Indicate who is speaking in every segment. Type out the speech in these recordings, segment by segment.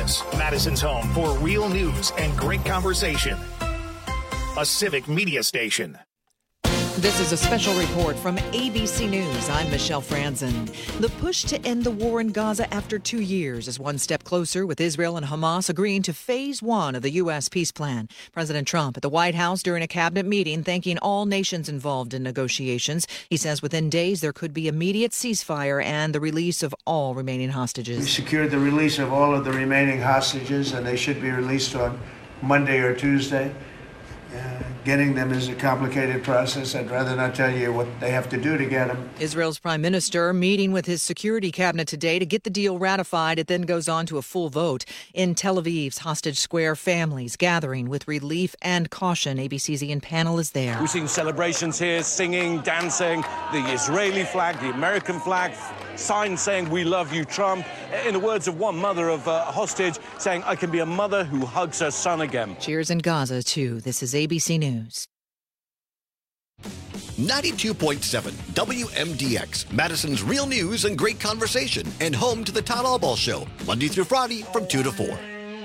Speaker 1: This, Madison's home for real news and great conversation. A civic media station.
Speaker 2: This is a special report from ABC News. I'm Michelle Franzen. The push to end the war in Gaza after 2 years is one step closer, with Israel and Hamas agreeing to phase 1 of the U.S. peace plan. President Trump at the White House during a cabinet meeting thanking all nations involved in negotiations. He says within days there could be immediate ceasefire and the release of all remaining hostages.
Speaker 3: We secured the release of all of the remaining hostages, and they should be released on Monday or Tuesday. Getting them is a complicated process. I'd rather not tell you what they have to do to get them.
Speaker 2: Israel's prime minister meeting with his security cabinet today to get the deal ratified. It then goes on to a full vote. In Tel Aviv's Hostage Square, families gathering with relief and caution. ABC's Ian Pannell is there.
Speaker 4: We've seen celebrations here, singing, dancing, the Israeli flag, the American flag, signs saying, "We love you, Trump." In the words of one mother of a hostage, saying, "I can be a mother who hugs her son again."
Speaker 2: Cheers in Gaza, too. This is ABC News.
Speaker 5: 92.7 WMDX, Madison's real news and great conversation, and home to the Todd Albaugh Show, Monday through Friday from 2 to 4.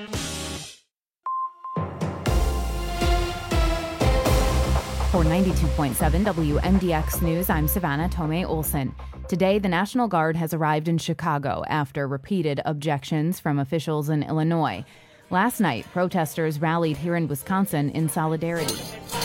Speaker 6: For 92.7 WMDX News, I'm Savannah Tomei Olson. Today, the National Guard has arrived in Chicago after repeated objections from officials in Illinois. Last night, protesters rallied here in Wisconsin in solidarity.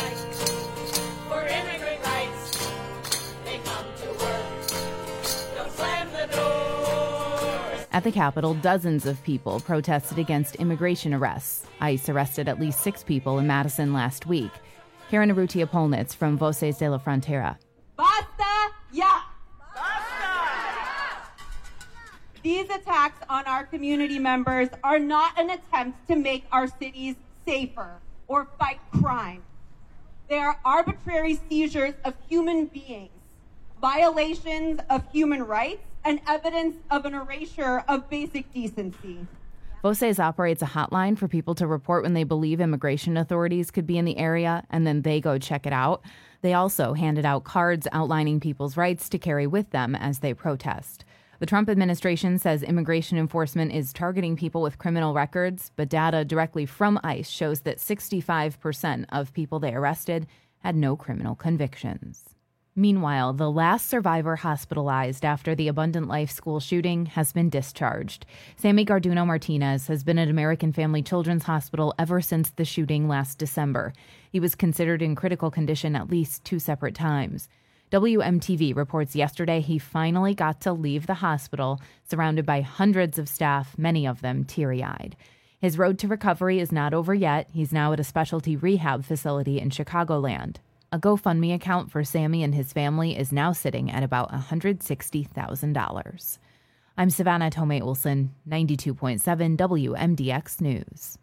Speaker 6: At the Capitol, dozens of people protested against immigration arrests. ICE arrested at least 6 people in Madison last week. Karen Urrutia-Polnitz from Voces de la Frontera.
Speaker 7: Basta ya! Basta! These attacks on our community members are not an attempt to make our cities safer or fight crime. They are arbitrary seizures of human beings, violations of human rights, and evidence of an erasure of basic decency.
Speaker 6: Voces operates a hotline for people to report when they believe immigration authorities could be in the area, and then they go check it out. They also handed out cards outlining people's rights to carry with them as they protest. The Trump administration says immigration enforcement is targeting people with criminal records, but data directly from ICE shows that 65% of people they arrested had no criminal convictions. Meanwhile, the last survivor hospitalized after the Abundant Life school shooting has been discharged. Sammy Garduno Martinez has been at American Family Children's Hospital ever since the shooting last December. He was considered in critical condition at least 2 separate times. WMTV reports yesterday he finally got to leave the hospital, surrounded by hundreds of staff, many of them teary-eyed. His road to recovery is not over yet. He's now at a specialty rehab facility in Chicagoland. A GoFundMe account for Sammy and his family is now sitting at about $160,000. I'm Savannah Tomei Olson, 92.7 WMDX News.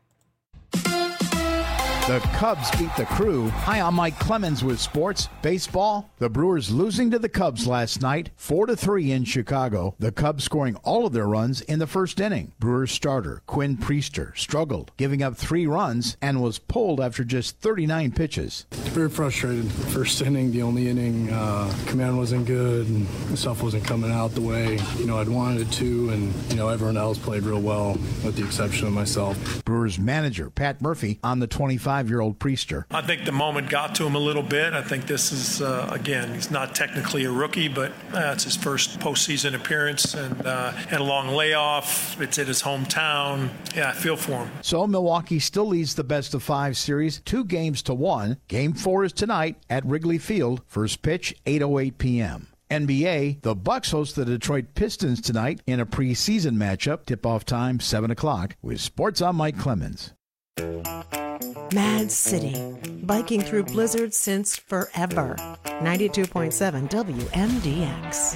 Speaker 8: The Cubs beat the Crew. Hi, I'm Mike Clemens with sports. Baseball, the Brewers losing to the Cubs last night, 4-3 in Chicago. The Cubs scoring all of their runs in the first inning. Brewers starter Quinn Priester struggled, giving up 3 runs and was pulled after just 39 pitches.
Speaker 9: Very frustrated. First inning, the only inning, command wasn't good and stuff wasn't coming out the way, I'd wanted it to, and, everyone else played real well with the exception of myself.
Speaker 8: Brewers manager Pat Murphy on the 25-year-old Priester.
Speaker 10: I think the moment got to him a little bit. I think this is, again, he's not technically a rookie, but it's his first postseason appearance and had a long layoff. It's at his hometown. Yeah, I feel for him.
Speaker 8: So Milwaukee still leads the best-of-5 series 2-1. Game 4 is tonight at Wrigley Field. First pitch, 8:08 p.m. NBA, the Bucks host the Detroit Pistons tonight in a preseason matchup. Tip-off time, 7 o'clock. With Sports, I'm Mike Clemens.
Speaker 11: Mad City, biking through blizzards since forever. 92.7 WMDX.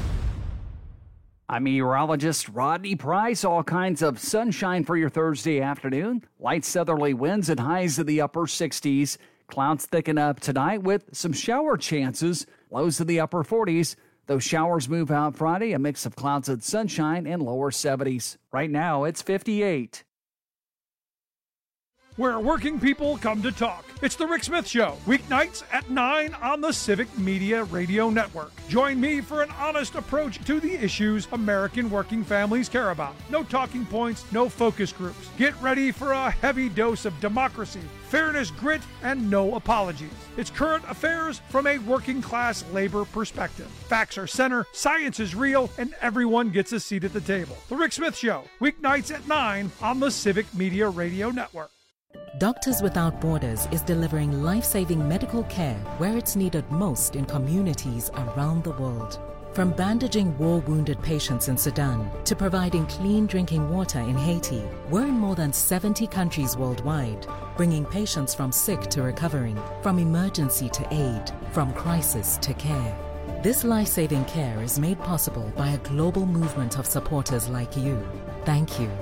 Speaker 12: I'm meteorologist Rodney Price. All kinds of sunshine for your Thursday afternoon. Light southerly winds and highs in the upper 60s. Clouds thicken up tonight with some shower chances. Lows in the upper 40s. Those showers move out Friday, a mix of clouds and sunshine in lower 70s. Right now, it's 58.
Speaker 10: where working people come to talk. It's The Rick Smith Show, weeknights at 9 on the Civic Media Radio Network. Join me for an honest approach to the issues American working families care about. No talking points, no focus groups. Get ready for a heavy dose of democracy, fairness, grit, and no apologies. It's current affairs from a working class labor perspective. Facts are center, science is real, and everyone gets a seat at the table. The Rick Smith Show, weeknights at 9 on the Civic Media Radio Network.
Speaker 13: Doctors Without Borders is delivering life-saving medical care where it's needed most in communities around the world. From bandaging war-wounded patients in Sudan to providing clean drinking water in Haiti, we're in more than 70 countries worldwide, bringing patients from sick to recovering, from emergency to aid, from crisis to care. This life-saving care is made possible by a global movement of supporters like you. Thank you.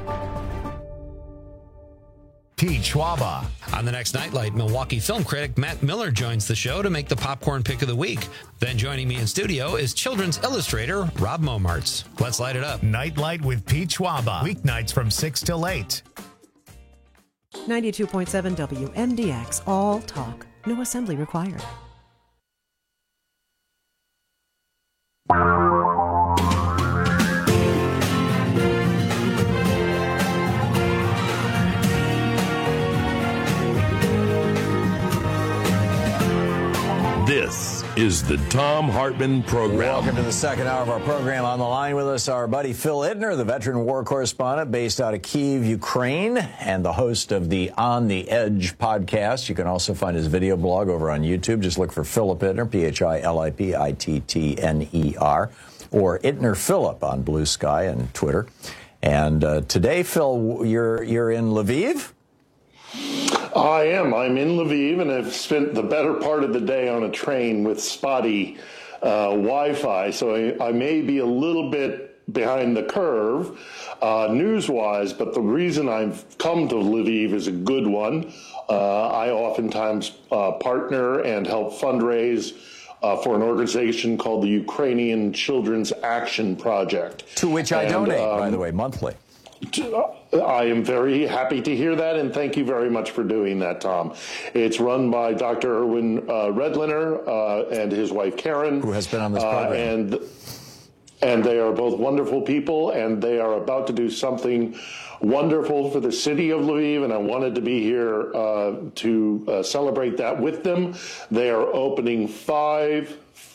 Speaker 14: Pete Schwaba. On the next Nightlight, Milwaukee film critic Matt Miller joins the show to make the popcorn pick of the week. Then joining me in studio is children's illustrator Rob Momartz. Let's light it up.
Speaker 1: Nightlight with Pete Schwaba. Weeknights from 6 till 8.
Speaker 11: 92.7 WMDX, all talk. No assembly required.
Speaker 15: This is the Thom Hartmann Program.
Speaker 16: Welcome to the second hour of our program. On the line with us, our buddy Phil Ittner, the veteran war correspondent based out of Kyiv, Ukraine, and the host of the On the Edge podcast. You can also find his video blog over on YouTube. Just look for Philip Ittner, Philipittner, or Ittner Philip on Blue Sky and Twitter. And today, Phil, you're in Lviv?
Speaker 17: I am. I'm in Lviv, and I've spent the better part of the day on a train with spotty Wi-Fi, so I may be a little bit behind the curve news-wise, but the reason I've come to Lviv is a good one. I oftentimes partner and help fundraise for an organization called the Ukrainian Children's Action Project.
Speaker 16: To which I donate, by the way, monthly.
Speaker 17: I am very happy to hear that, and thank you very much for doing that, Tom. It's run by Dr. Erwin Redliner and his wife, Karen.
Speaker 16: Who has been on this program.
Speaker 17: And they are both wonderful people, and they are about to do something wonderful for the city of Lviv, and I wanted to be here to celebrate that with them. They are opening five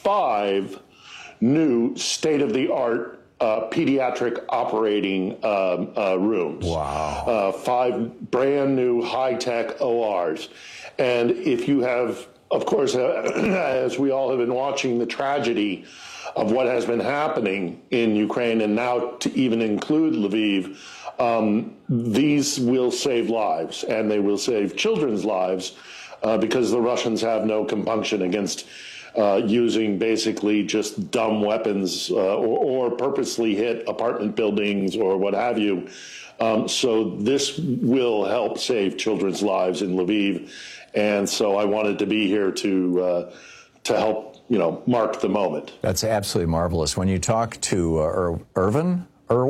Speaker 17: new state-of-the-art pediatric operating rooms.
Speaker 16: Wow.
Speaker 17: 5 brand new high-tech ORs. And if you have, of course, as we all have been watching the tragedy of what has been happening in Ukraine, and now to even include Lviv, these will save lives, and they will save children's lives because the Russians have no compunction against using basically just dumb weapons or purposely hit apartment buildings or what have you. So this will help save children's lives in Lviv. And so I wanted to be here to help, mark the moment.
Speaker 16: That's absolutely marvelous. When you talk to Erwin,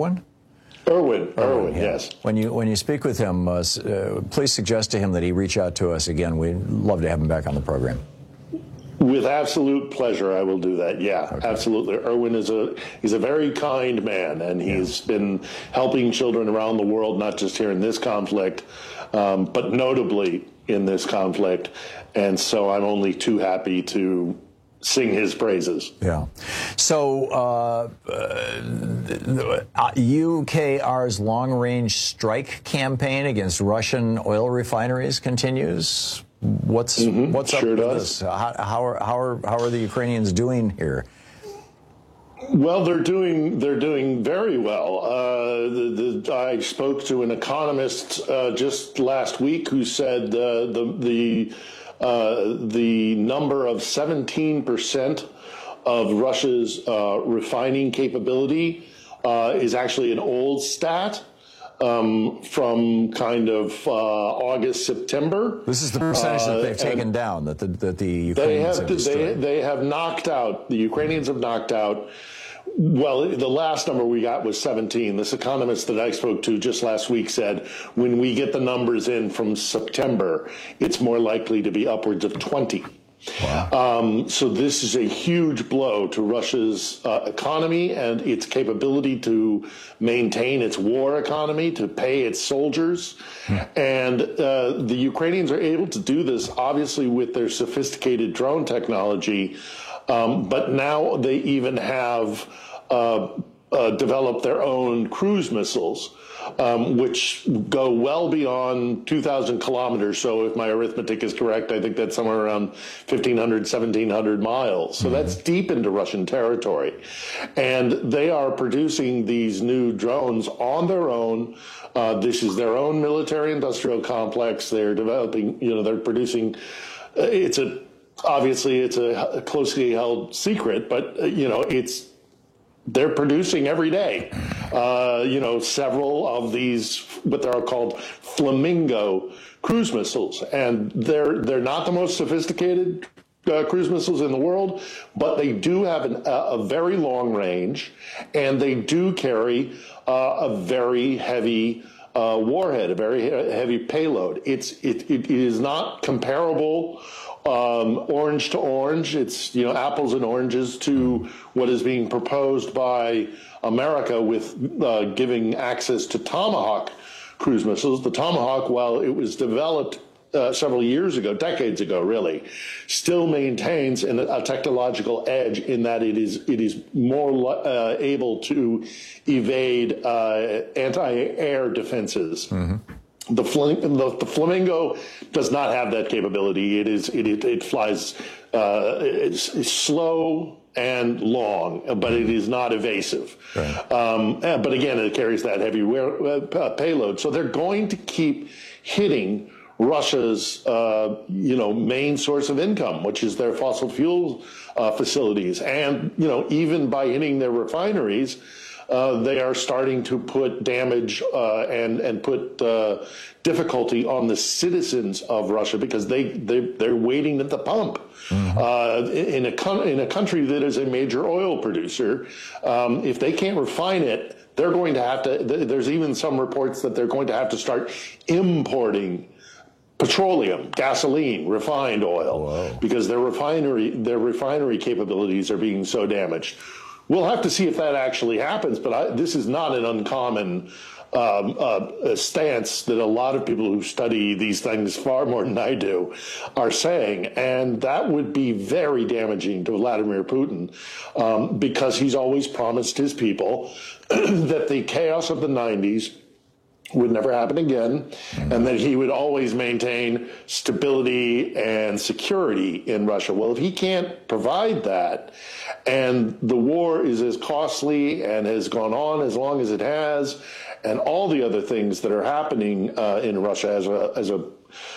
Speaker 17: yes.
Speaker 16: When you speak with him, please suggest to him that he reach out to us again. We'd love to have him back on the program.
Speaker 17: With absolute pleasure, I will do that. Yeah, okay. Absolutely. Erwin he's a very kind man, and he's been helping children around the world, not just here in this conflict, but notably in this conflict. And so I'm only too happy to sing his praises.
Speaker 16: Yeah. So UKR's long-range strike campaign against Russian oil refineries continues. What's up with this? How are the Ukrainians doing here?
Speaker 17: Well, they're doing very well. I spoke to an economist just last week who said the number of 17% of Russia's refining capability is actually an old stat. From kind of August, September.
Speaker 16: This is the percentage that they've taken down, that the Ukrainians have destroyed.
Speaker 17: They have knocked out, the Ukrainians have knocked out Well, the last number we got was 17. This economist that I spoke to just last week said when we get the numbers in from September, it's more likely to be upwards of 20. Wow. So this is a huge blow to Russia's economy and its capability to maintain its war economy, to pay its soldiers. And the Ukrainians are able to do this, obviously, with their sophisticated drone technology. But now they even have developed their own cruise missiles, which go well beyond 2,000 kilometers. So if my arithmetic is correct, I think that's somewhere around 1,500, 1,700 miles. So that's deep into Russian territory. And they are producing these new drones on their own. This is their own military-industrial complex. They're developing, they're producing, obviously it's a closely held secret, but, they're producing every day, several of these, what they're called Flamingo cruise missiles. And they're not the most sophisticated cruise missiles in the world, but they do have a very long range, and they do carry a very heavy warhead, a very heavy payload. It is not comparable orange to orange. It's, apples and oranges to what is being proposed by America with giving access to Tomahawk cruise missiles. The Tomahawk, while it was developed several years ago, decades ago, really, still maintains a technological edge in that it is more able to evade anti-air defenses. Mm-hmm. The Flamingo does not have that capability. It flies it's slow and long, but it is not evasive. Right. But again, it carries that heavy payload. So they're going to keep hitting Russia's main source of income, which is their fossil fuel facilities, and even by hitting their refineries. They are starting to put damage and put difficulty on the citizens of Russia because they're waiting at the pump. Mm-hmm. In a country that is a major oil producer, if they can't refine it, they're going to have to. There's even some reports that they're going to have to start importing petroleum, gasoline, refined oil, because their refinery capabilities are being so damaged. We'll have to see if that actually happens, but this is not an uncommon stance that a lot of people who study these things far more than I do are saying, and that would be very damaging to Vladimir Putin because he's always promised his people that the chaos of the 90s would never happen again, and that he would always maintain stability and security in Russia. Well, if he can't provide that, and the war is as costly and has gone on as long as it has, and all the other things that are happening in Russia as a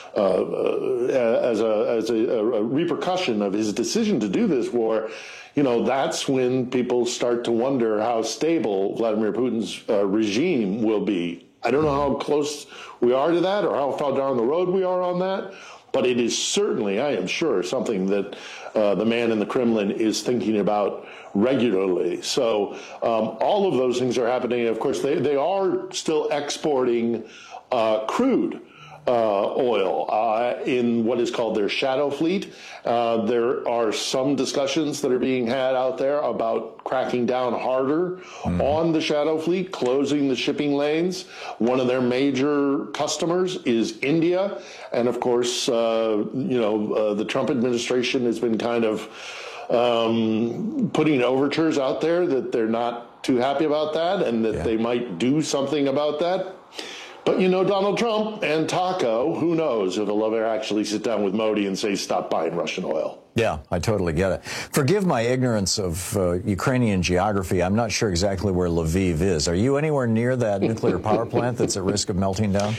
Speaker 17: repercussion of his decision to do this war, that's when people start to wonder how stable Vladimir Putin's regime will be. I don't know how close we are to that or how far down the road we are on that, but it is certainly, I am sure, something that the man in the Kremlin is thinking about regularly. So all of those things are happening. Of course, they are still exporting crude oil in what is called their shadow fleet. There are some discussions that are being had out there about cracking down harder on the shadow fleet, closing the shipping lanes. One of their major customers is India. And of course, the Trump administration has been kind of putting overtures out there that they're not too happy about that and that they might do something about that. But Donald Trump and Taco, who knows if he'll ever actually sit down with Modi and say, stop buying Russian oil.
Speaker 16: Yeah, I totally get it. Forgive my ignorance of Ukrainian geography. I'm not sure exactly where Lviv is. Are you anywhere near that nuclear power plant that's at risk of melting down?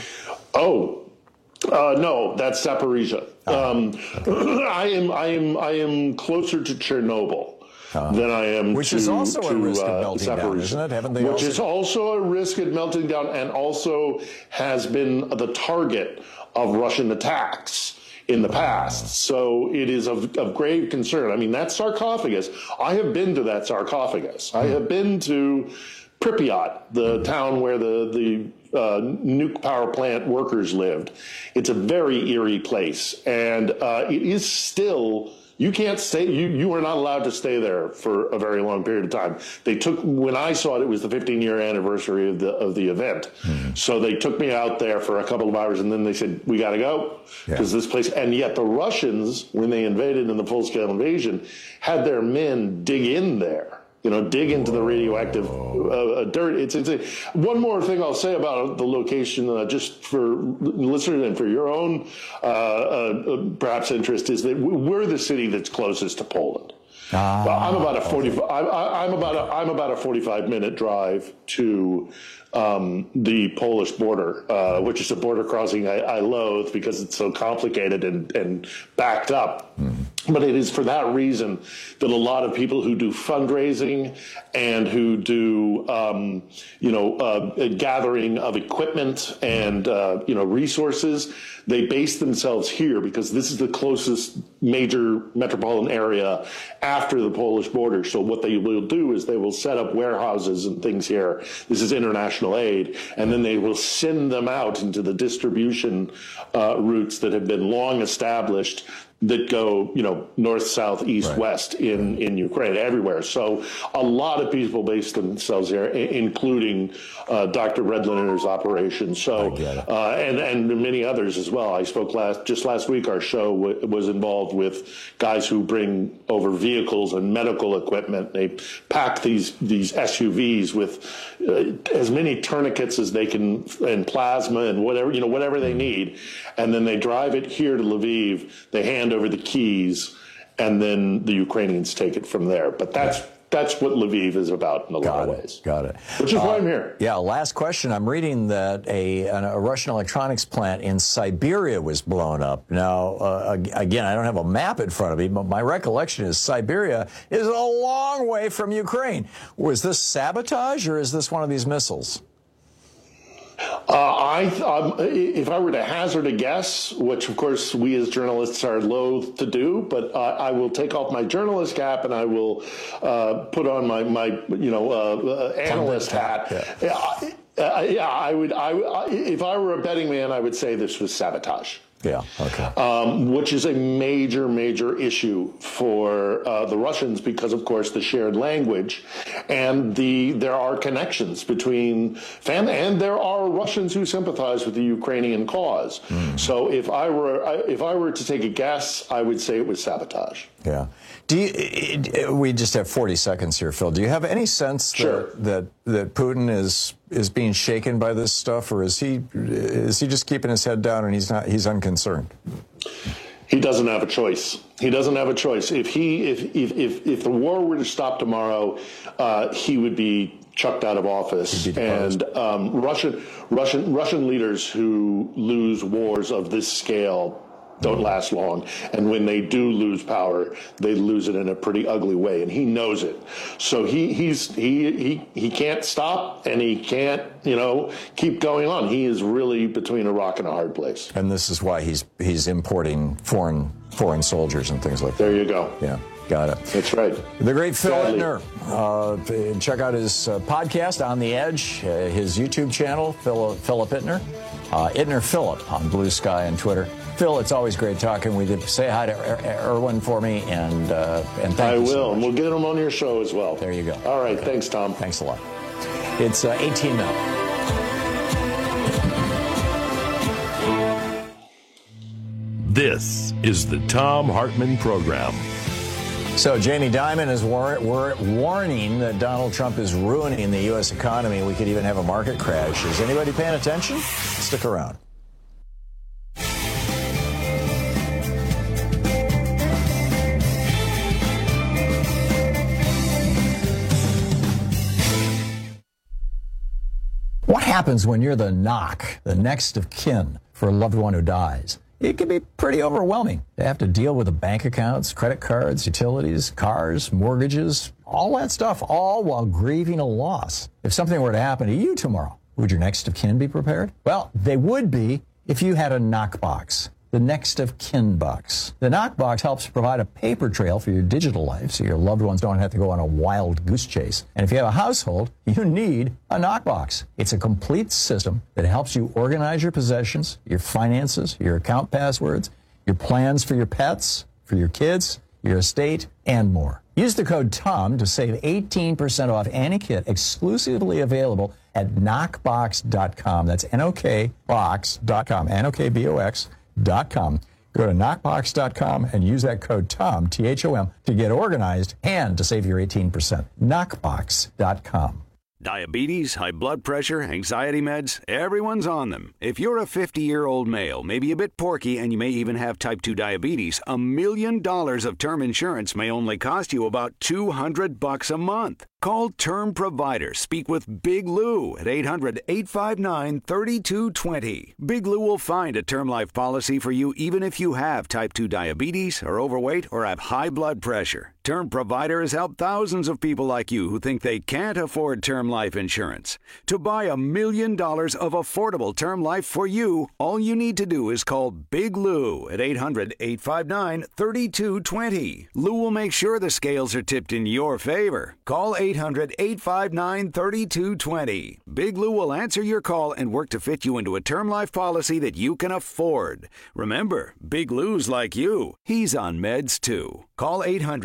Speaker 17: No, that's Zaporizhia. I am closer to Chernobyl than I am
Speaker 16: which is also a risk of melting down, isn't it? Haven't they
Speaker 17: which is also a risk of melting down and also has been the target of Russian attacks in the past. So it is of grave concern. I mean, that sarcophagus, I have been to that sarcophagus. I have been to Pripyat, the town where the nuke power plant workers lived. It's a very eerie place, and it is still. You can't stay. You are not allowed to stay there for a very long period of time. They took, when I saw it, it was the 15-year anniversary of the event. So they took me out there for a couple of hours, and then they said, "We got to go," because this place. And yet the Russians, when they invaded in the full-scale invasion, had their men dig in there. Dig into the radioactive dirt. One more thing I'll say about the location, just for listeners and for your own perhaps interest, is that we're the city that's closest to Poland. I'm about a 45-minute drive to the Polish border, which is a border crossing I loathe because it's so complicated and backed up. But it is for that reason that a lot of people who do fundraising and who do, gathering of equipment and, resources, they base themselves here because this is the closest major metropolitan area after the Polish border. So what they will do is they will set up warehouses and things here. This is international aid. And then they will send them out into the distribution routes that have been long established that go, north, south, east, west in Ukraine, everywhere. So a lot of people base themselves here, including Dr. Redliner's operation. So, and many others as well. I spoke last week. Our show was involved with guys who bring over vehicles and medical equipment. They pack these SUVs with as many tourniquets as they can and plasma and whatever they need. And then they drive it here to Lviv. They hand over the keys, and then the Ukrainians take it from there. But that's what Lviv is about in a lot of ways.
Speaker 16: Got it.
Speaker 17: Which is why I'm here.
Speaker 16: Yeah, last question. I'm reading that a Russian electronics plant in Siberia was blown up. Now, again, I don't have a map in front of me, but my recollection is Siberia is a long way from Ukraine. Was this sabotage, or is this one of these missiles?
Speaker 17: If I were to hazard a guess, which of course we as journalists are loath to do, but I will take off my journalist cap and I will put on my analyst hat. I would. If I were a betting man, I would say this was sabotage.
Speaker 16: Yeah. Okay.
Speaker 17: Which is a major issue for the Russians because, of course, the shared language, and there are connections between and there are Russians who sympathize with the Ukrainian cause. So if I were to take a guess, I would say it was sabotage.
Speaker 16: Yeah. We just have 40 seconds here, Phil. Do you have any sense that Putin is being shaken by this stuff, or is he just keeping his head down and he's unconcerned?
Speaker 17: He doesn't have a choice. He doesn't have a choice. If the war were to stop tomorrow, he would be chucked out of office. And Russian leaders who lose wars of this scale don't last long, and when they do lose power, they lose it in a pretty ugly way, and he knows it. So he can't stop, and he can't keep going on. He is really between a rock and a hard place.
Speaker 16: And this is why he's importing foreign soldiers and things like that.
Speaker 17: There you go.
Speaker 16: Yeah. Got it.
Speaker 17: That's right.
Speaker 16: The great Phil Ittner. Check out his podcast, On the Edge, his YouTube channel, Philip Ittner. Ittner Philip on Blue Sky and Twitter. Phil, it's always great talking with you. Say hi to Erwin for me, and thank you.
Speaker 17: I will.
Speaker 16: So much.
Speaker 17: We'll get him on your show as well.
Speaker 16: There you go.
Speaker 17: All right. Thanks, Tom.
Speaker 16: Thanks a lot. It's 18 now.
Speaker 15: This is the Thom Hartmann Program.
Speaker 16: So Jamie Dimon is warning that Donald Trump is ruining the U.S. economy. We could even have a market crash. Is anybody paying attention? Stick around. What happens when you're the next of kin for a loved one who dies? It can be pretty overwhelming. They have to deal with the bank accounts, credit cards, utilities, cars, mortgages, all that stuff, all while grieving a loss. If something were to happen to you tomorrow, would your next of kin be prepared? Well, they would be if you had a knockbox. the next of kin box. The Knockbox helps provide a paper trail for your digital life so your loved ones don't have to go on a wild goose chase. And if you have a household, you need a Knockbox. It's a complete system that helps you organize your possessions, your finances, your account passwords, your plans for your pets, for your kids, your estate, and more. Use the code TOM to save 18% off any kit exclusively available at knockbox.com. That's NOKBox.com, NOKBOX.com. Go to knockbox.com and use that code TOM, THOM, to get organized and to save your 18%. Knockbox.com.
Speaker 18: Diabetes, high blood pressure, anxiety meds, everyone's on them. If you're a 50-year-old male, maybe a bit porky, and you may even have type 2 diabetes, $1 million of term insurance may only cost you about $200 a month. Call Term Provider. Speak with Big Lou at 800-859-3220. Big Lou will find a term life policy for you even if you have type 2 diabetes, are overweight, or have high blood pressure. Term Provider has helped thousands of people like you who think they can't afford term life insurance. To buy $1 million of affordable term life for you, all you need to do is call Big Lou at 800-859-3220. Lou will make sure the scales are tipped in your favor. Call 800-859-3220. Big Lou will answer your call and work to fit you into a term life policy that you can afford. Remember, Big Lou's like you. He's on meds too. Call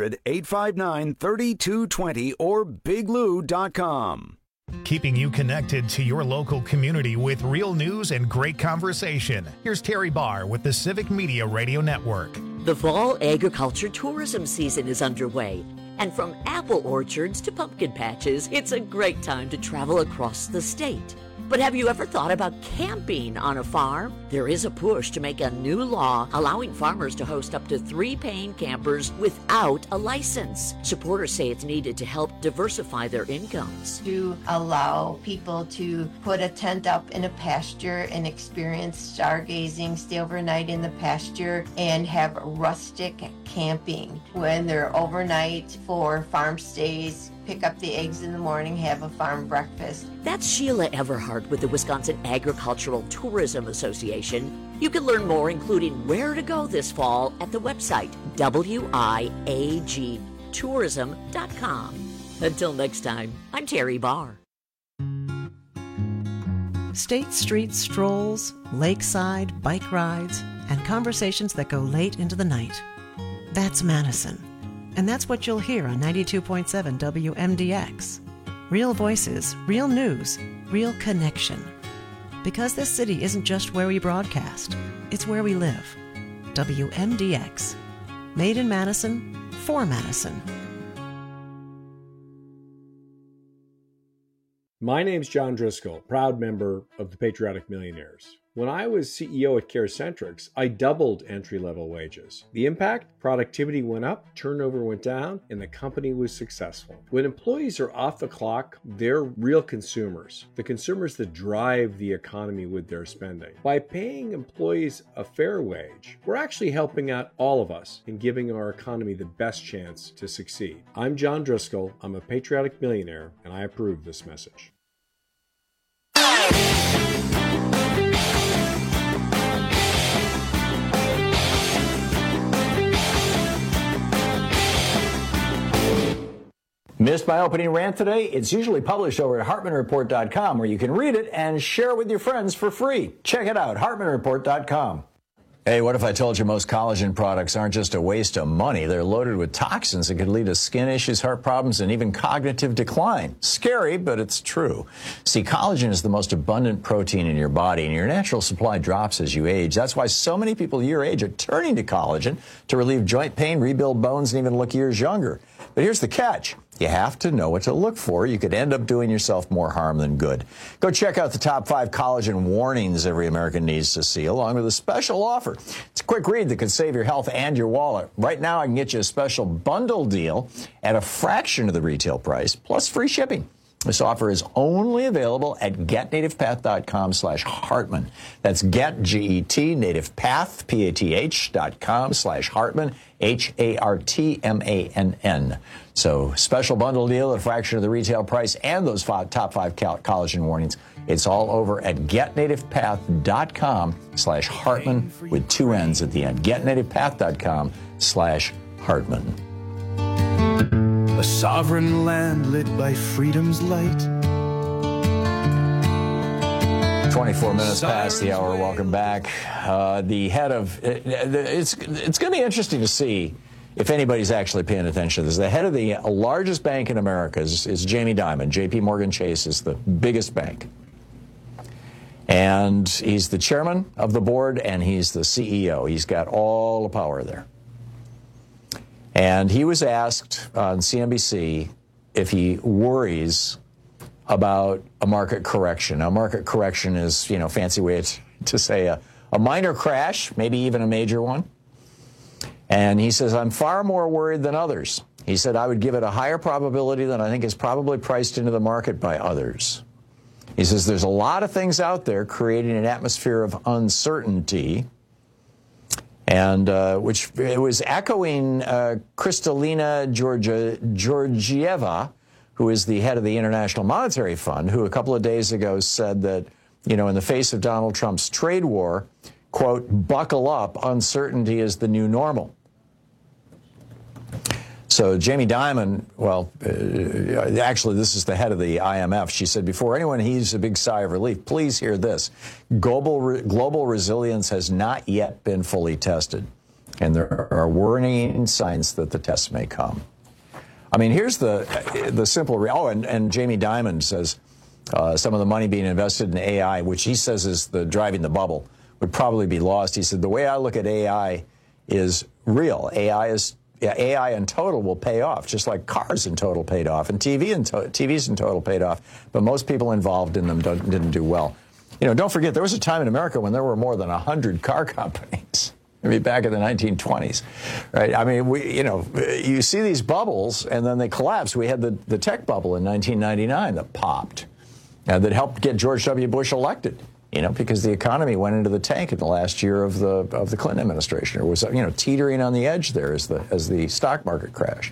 Speaker 18: 800-859-3220 or biglou.com.
Speaker 1: Keeping you connected to your local community with real news and great conversation. Here's Terry Barr with the Civic Media Radio Network.
Speaker 19: The fall agriculture tourism season is underway. And from apple orchards to pumpkin patches, it's a great time to travel across the state. But have you ever thought about camping on a farm? There is a push to make a new law allowing farmers to host up to 3 paying campers without a license. Supporters say it's needed to help diversify their incomes.
Speaker 20: To allow people to put a tent up in a pasture and experience stargazing, stay overnight in the pasture, and have rustic camping when they're overnight for farm stays. Pick up the eggs in the morning, have a farm breakfast.
Speaker 19: That's Sheila Everhart with the Wisconsin Agricultural Tourism Association. You can learn more, including where to go this fall, at the website wiagtourism.com. Until next time, I'm Terry Barr.
Speaker 11: State Street strolls, lakeside bike rides, and conversations that go late into the night. That's Madison. And that's what you'll hear on 92.7 WMDX. Real voices, real news, real connection. Because this city isn't just where we broadcast, it's where we live. WMDX. Made in Madison, for Madison.
Speaker 21: My name's John Driscoll, proud member of the Patriotic Millionaires. When I was CEO at CareCentrix, I doubled entry-level wages. The impact? Productivity went up, turnover went down, and the company was successful. When employees are off the clock, they're real consumers, the consumers that drive the economy with their spending. By paying employees a fair wage, we're actually helping out all of us in giving our economy the best chance to succeed. I'm John Driscoll, I'm a patriotic millionaire, and I approve this message.
Speaker 16: Missed my opening rant today? It's usually published over at HartmanReport.com, where you can read it and share it with your friends for free. Check it out, HartmanReport.com. Hey, what if I told you most collagen products aren't just a waste of money? They're loaded with toxins that could lead to skin issues, heart problems, and even cognitive decline. Scary, but it's true. See, collagen is the most abundant protein in your body, and your natural supply drops as you age. That's why so many people your age are turning to collagen to relieve joint pain, rebuild bones, and even look years younger. But here's the catch. You have to know what to look for. You could end up doing yourself more harm than good. Go check out the top 5 collagen warnings every American needs to see, along with a special offer. It's a quick read that could save your health and your wallet. Right now, I can get you a special bundle deal at a fraction of the retail price, plus free shipping. This offer is only available at getnativepath.com/Hartman. That's get, G-E-T, nativepath, PATH.com/Hartman, HARTMANN. So special bundle deal at a fraction of the retail price and those top 5 collagen warnings. It's all over at getnativepath.com/Hartman with 2 N's at the end. Getnativepath.com/Hartman.
Speaker 3: A sovereign land lit by freedom's light.
Speaker 16: 24 minutes past the hour. Welcome back. The head of it's going to be interesting to see if anybody's actually paying attention to this. The head of the largest bank in America is Jamie Dimon. J.P. Morgan Chase is the biggest bank. And he's the chairman of the board, and he's the CEO. He's got all the power there. And he was asked on CNBC if he worries about a market correction. A market correction is, fancy way to say a minor crash, maybe even a major one. And he says, I'm far more worried than others. He said, I would give it a higher probability than I think is probably priced into the market by others. He says, there's a lot of things out there creating an atmosphere of uncertainty. And which it was echoing Kristalina Georgieva, who is the head of the International Monetary Fund, who a couple of days ago said that, in the face of Donald Trump's trade war, quote, buckle up, uncertainty is the new normal. So Jamie Dimon, actually this is the head of the IMF. She said, before anyone heaves a big sigh of relief, please hear this. Global resilience has not yet been fully tested, and there are warning signs that the tests may come. I mean, here's the simple and Jamie Dimon says some of the money being invested in AI, which he says is driving the bubble, would probably be lost. He said, the way I look at AI is real. AI in total will pay off, just like cars in total paid off, and TVs in total paid off. But most people involved in them didn't do well. Don't forget, there was a time in America when there were more than 100 car companies. I mean, back in the 1920s, right? I mean, you see these bubbles, and then they collapse. We had the tech bubble in 1999 that popped, that helped get George W. Bush elected. Because the economy went into the tank in the last year of the Clinton administration. It was, teetering on the edge there as the stock market crashed.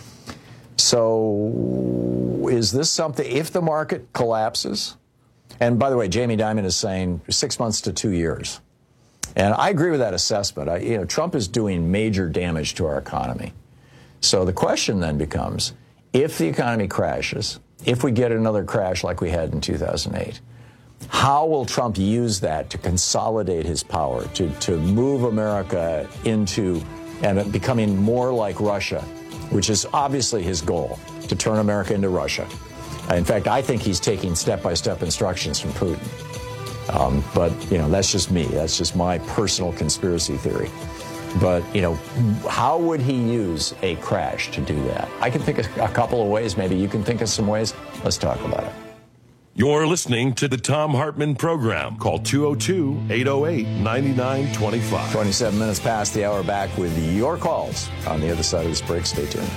Speaker 16: So is this something, if the market collapses, and by the way, Jamie Dimon is saying 6 months to 2 years. And I agree with that assessment. Trump is doing major damage to our economy. So the question then becomes, if the economy crashes, if we get another crash like we had in 2008, how will Trump use that to consolidate his power, to move America into and becoming more like Russia, which is obviously his goal, to turn America into Russia. In fact, I think he's taking step-by-step instructions from Putin. But that's just me. That's just my personal conspiracy theory. But, how would he use a crash to do that? I can think of a couple of ways. Maybe you can think of some ways. Let's talk about it.
Speaker 15: You're listening to the Thom Hartmann Program. Call 202-808-9925.
Speaker 16: 27 minutes past the hour, back with your calls on the other side of this break. Stay tuned.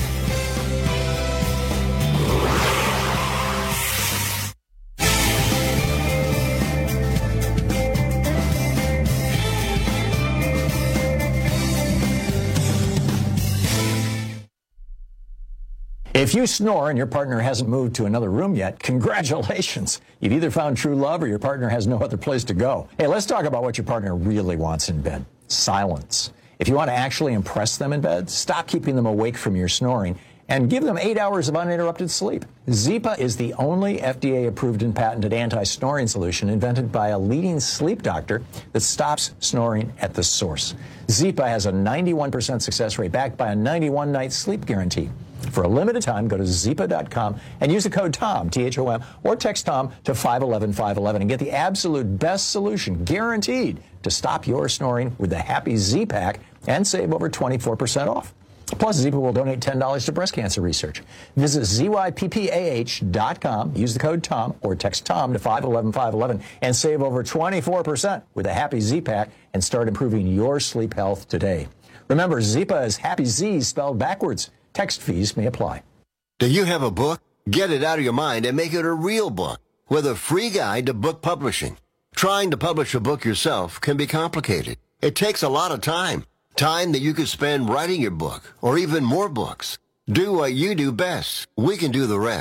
Speaker 16: If you snore and your partner hasn't moved to another room yet, congratulations. You've either found true love or your partner has no other place to go. Hey, let's talk about what your partner really wants in bed. Silence. If you want to actually impress them in bed, stop keeping them awake from your snoring and give them 8 hours of uninterrupted sleep. Zipa is the only FDA-approved and patented anti-snoring solution invented by a leading sleep doctor that stops snoring at the source. Zipa has a 91% success rate backed by a 91-night sleep guarantee. For a limited time, go to Zipa.com and use the code TOM, T-H-O-M, or text TOM to 511-511 and get the absolute best solution, guaranteed, to stop your snoring with the Happy Z-Pack and save over 24% off. Plus, Zipa will donate $10 to breast cancer research. Visit ZYPPAH.com, use the code TOM, or text TOM to 511-511 and save over 24% with the Happy Z-Pack and start improving your sleep health today. Remember, Zipa is Happy Z spelled backwards. Text fees may apply.
Speaker 22: Do you have a book? Get it out of your mind and make it a real book with a free guide to book publishing. Trying to publish a book yourself can be complicated. It takes a lot of time. Time that you could spend writing your book or even more books. Do what you do best. We can do the rest.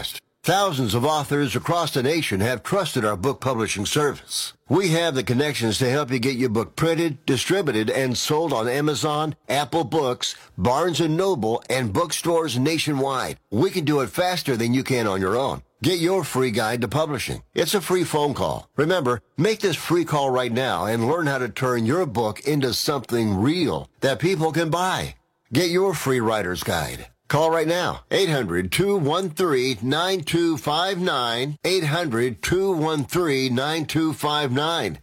Speaker 22: Thousands of authors across the nation have trusted our book publishing service. We have the connections to help you get your book printed, distributed, and sold on Amazon, Apple Books, Barnes & Noble, and bookstores nationwide. We can do it faster than you can on your own. Get your free guide to publishing. It's a free phone call. Remember, make this free call right now and learn how to turn your book into something real that people can buy. Get your free writer's guide. Call right now, 800-213-9259, 800-213-9259,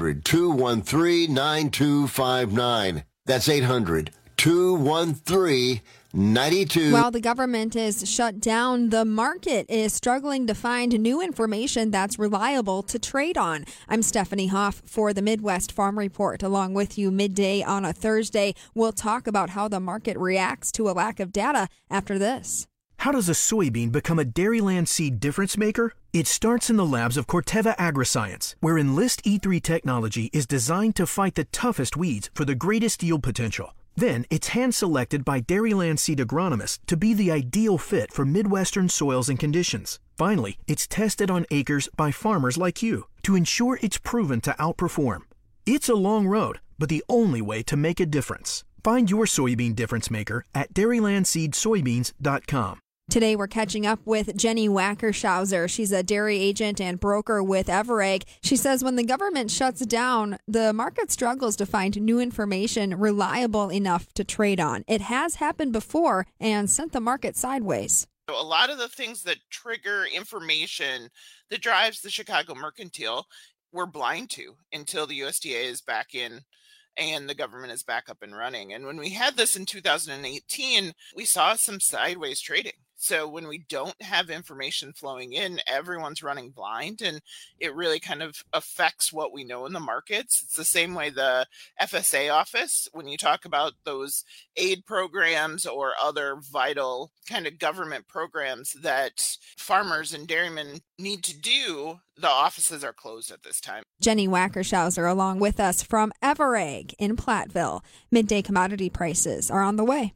Speaker 22: 800-213-9259. That's 800-213-9259.
Speaker 2: While the government is shut down, the market is struggling to find new information that's reliable to trade on. I'm Stephanie Hoff for the Midwest Farm Report. Along with you midday on a Thursday, we'll talk about how the market reacts to a lack of data after this.
Speaker 4: How does a soybean become a Dairyland seed difference maker? It starts in the labs of Corteva Agriscience, where Enlist E3 technology is designed to fight the toughest weeds for the greatest yield potential. Then, it's hand-selected by Dairyland seed agronomists to be the ideal fit for Midwestern soils and conditions. Finally, it's tested on acres by farmers like you to ensure it's proven to outperform. It's a long road, but the only way to make a difference. Find your soybean difference maker at dairylandseedsoybeans.com.
Speaker 2: Today, we're catching up with Jenny Wackershauser. She's a dairy agent and broker with Everegg. She says when the government shuts down, the market struggles to find new information reliable enough to trade on. It has happened before and sent the market sideways.
Speaker 23: A lot of the things that trigger information that drives the Chicago Mercantile, we're blind to until the USDA is back in and the government is back up and running. And when we had this in 2018, we saw some sideways trading. So when we don't have information flowing in, everyone's running blind, and it really kind of affects what we know in the markets. It's the same way the FSA office, when you talk about those aid programs or other vital kind of government programs that farmers and dairymen need to do, the offices are closed at this time.
Speaker 2: Jenny Wackershauser along with us from Everegg in Platteville. Midday commodity prices are on the way.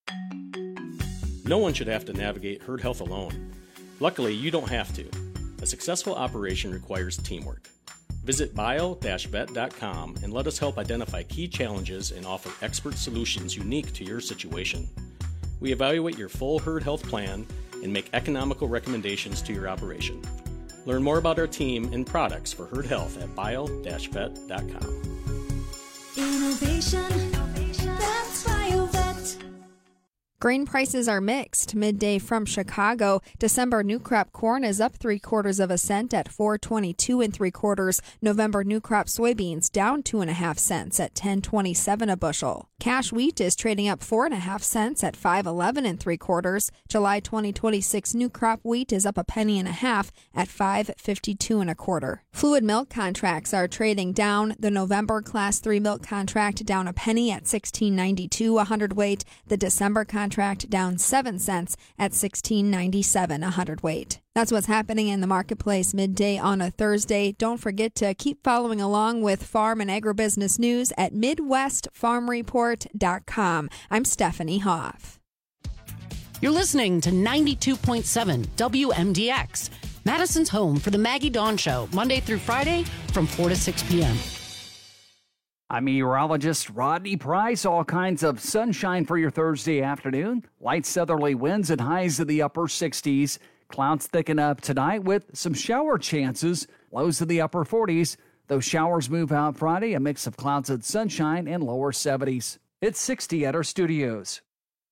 Speaker 24: No one should have to navigate herd health alone. Luckily, you don't have to. A successful operation requires teamwork. Visit bio-vet.com and let us help identify key challenges and offer expert solutions unique to your situation. We evaluate your full herd health plan and make economical recommendations to your operation. Learn more about our team and products for herd health at bio-vet.com.
Speaker 2: Innovation, that's BioVet. Grain prices are mixed. Midday from Chicago. December new crop corn is up 0.75 cents at $4.22 3/4. November new crop soybeans down 2.5 cents at $10.27 a bushel. Cash wheat is trading up 4.5 cents at $5.11 3/4. July 2026 new crop wheat is up 1.5 pennies at $5.52 1/4. Fluid milk contracts are trading down. The November Class 3 milk contract down 1 penny at $16.92 a hundredweight. The December contract down 7 cents at $16.97 a hundredweight. That's what's happening in the marketplace midday on a Thursday. Don't forget to keep following along with farm and agribusiness news at MidwestFarmReport.com. I'm Stephanie Hoff.
Speaker 25: You're listening to 92.7 WMDX, Madison's home for the Maggie Dawn Show, Monday through Friday from 4 to 6 p.m.
Speaker 12: I'm meteorologist Rodney Price. All kinds of sunshine for your Thursday afternoon. Light southerly winds and highs in the upper 60s. Clouds thicken up tonight with some shower chances. Lows in the upper 40s. Those showers move out Friday. A mix of clouds and sunshine and lower 70s. It's 60 at our studios.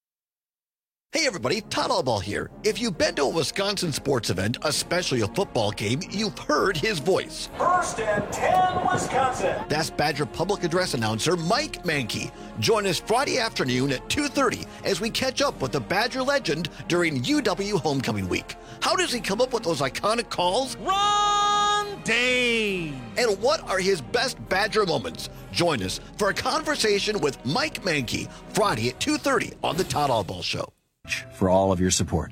Speaker 5: Hey everybody, Todd Allball here. If you've been to a Wisconsin sports event, especially a football game, you've heard his voice.
Speaker 26: First and 10, Wisconsin.
Speaker 5: That's Badger public address announcer Mike Mankey. Join us Friday afternoon at 2:30 as we catch up with the Badger legend during UW Homecoming Week. How does he come up with those iconic calls?
Speaker 26: Ron Dane!
Speaker 5: And what are his best Badger moments? Join us for a conversation with Mike Mankey Friday at 2:30 on the Todd Allball Show.
Speaker 16: For all of your support.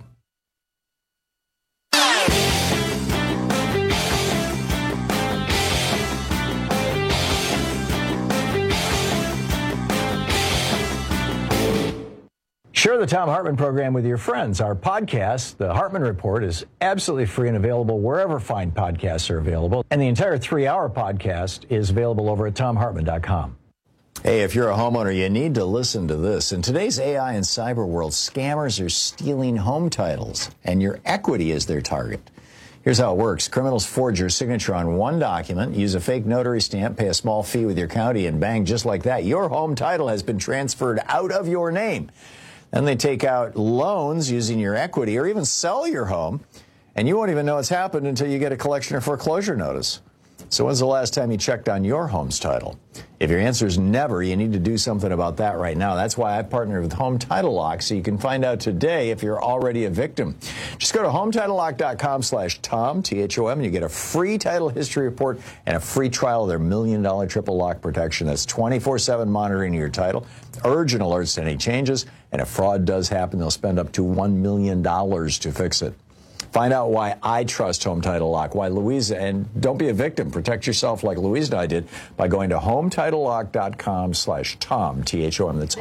Speaker 16: Share the Thom Hartmann program with your friends. Our podcast, The Hartmann Report, is absolutely free and available wherever fine podcasts are available. And the entire 3-hour podcast is available over at ThomHartmann.com. Hey, if you're a homeowner, you need to listen to this. In today's AI and cyber world, scammers are stealing home titles, and your equity is their target. Here's how it works. Criminals forge your signature on one document, use a fake notary stamp, pay a small fee with your county, and bang, just like that, your home title has been transferred out of your name. Then they take out loans using your equity or even sell your home, and you won't even know it's happened until you get a collection or foreclosure notice. So when's the last time you checked on your home's title? If your answer is never, you need to do something about that right now. That's why I partnered with Home Title Lock, so you can find out today if you're already a victim. Just go to HometitleLock.com/Tom, T-H-O-M, and you get a free title history report and a free trial of their $1 million triple lock protection. That's 24/7 monitoring your title, urgent alerts to any changes, and if fraud does happen, they'll spend up to $1 million to fix it. Find out why I trust Home Title Lock, why Louisa, and don't be a victim. Protect yourself like Louise and I did by going to HometitleLock.com/Tom, T-H-O-M. That's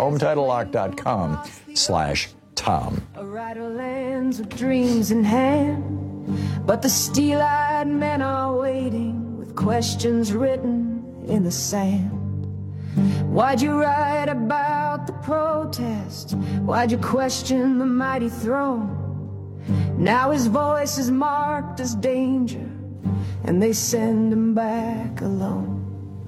Speaker 16: HometitleLock.com/Tom.
Speaker 6: A rider lands with dreams in hand, but the steel-eyed men are waiting with questions written in the sand. Why'd you write about the protest? Why'd you question the mighty throne? Now his voice is marked as danger, and they send him back alone.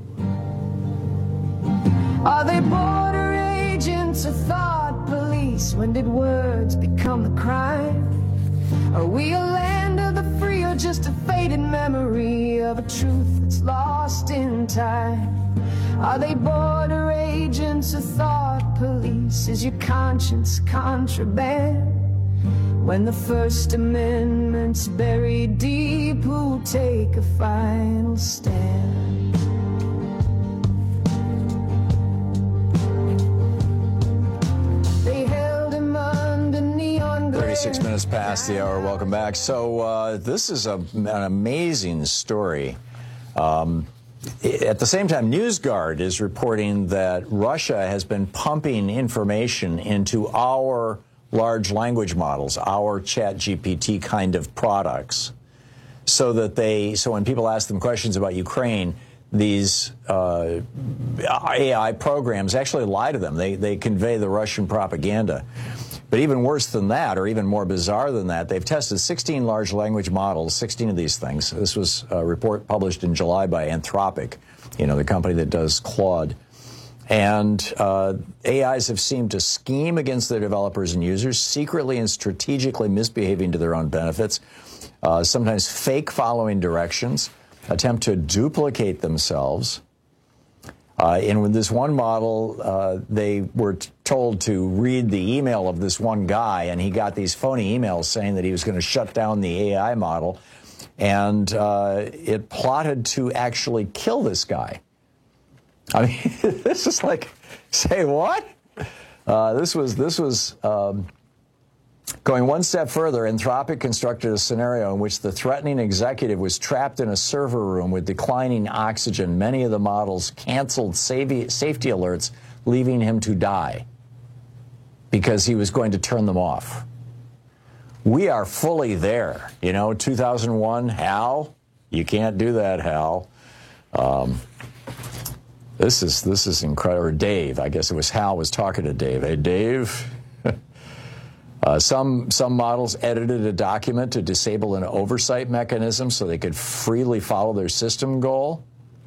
Speaker 6: Are they border agents or thought police? When did words become the crime? Are we a land of the free or just a faded memory of a truth that's lost in time? Are they border agents or thought police? Is your conscience contraband? When the First Amendment's buried deep, who'll take a final stand? They held him under neon glare.
Speaker 16: 36 minutes past the hour. Welcome back. So this is an amazing story. At the same time, NewsGuard is reporting that Russia has been pumping information into our large language models, our ChatGPT kind of products, so when people ask them questions about Ukraine, these AI programs actually lie to them. They convey the Russian propaganda. But even worse than that, or even more bizarre than that, they've tested 16 large language models, 16 of these things. This was a report published in July by Anthropic, the company that does Claude. And AIs have seemed to scheme against their developers and users, secretly and strategically misbehaving to their own benefits, sometimes fake following directions, attempt to duplicate themselves. In this one model, they were told to read the email of this one guy, and he got these phony emails saying that he was going to shut down the AI model, and it plotted to actually kill this guy. I mean, this is like, say what? This was going one step further. Anthropic constructed a scenario in which the threatening executive was trapped in a server room with declining oxygen. Many of the models canceled safety alerts, leaving him to die because he was going to turn them off. We are fully there. 2001, Hal, you can't do that, Hal. This is incredible. Or Dave, I guess it was Hal was talking to Dave. Hey, Dave. Some models edited a document to disable an oversight mechanism so they could freely follow their system goal.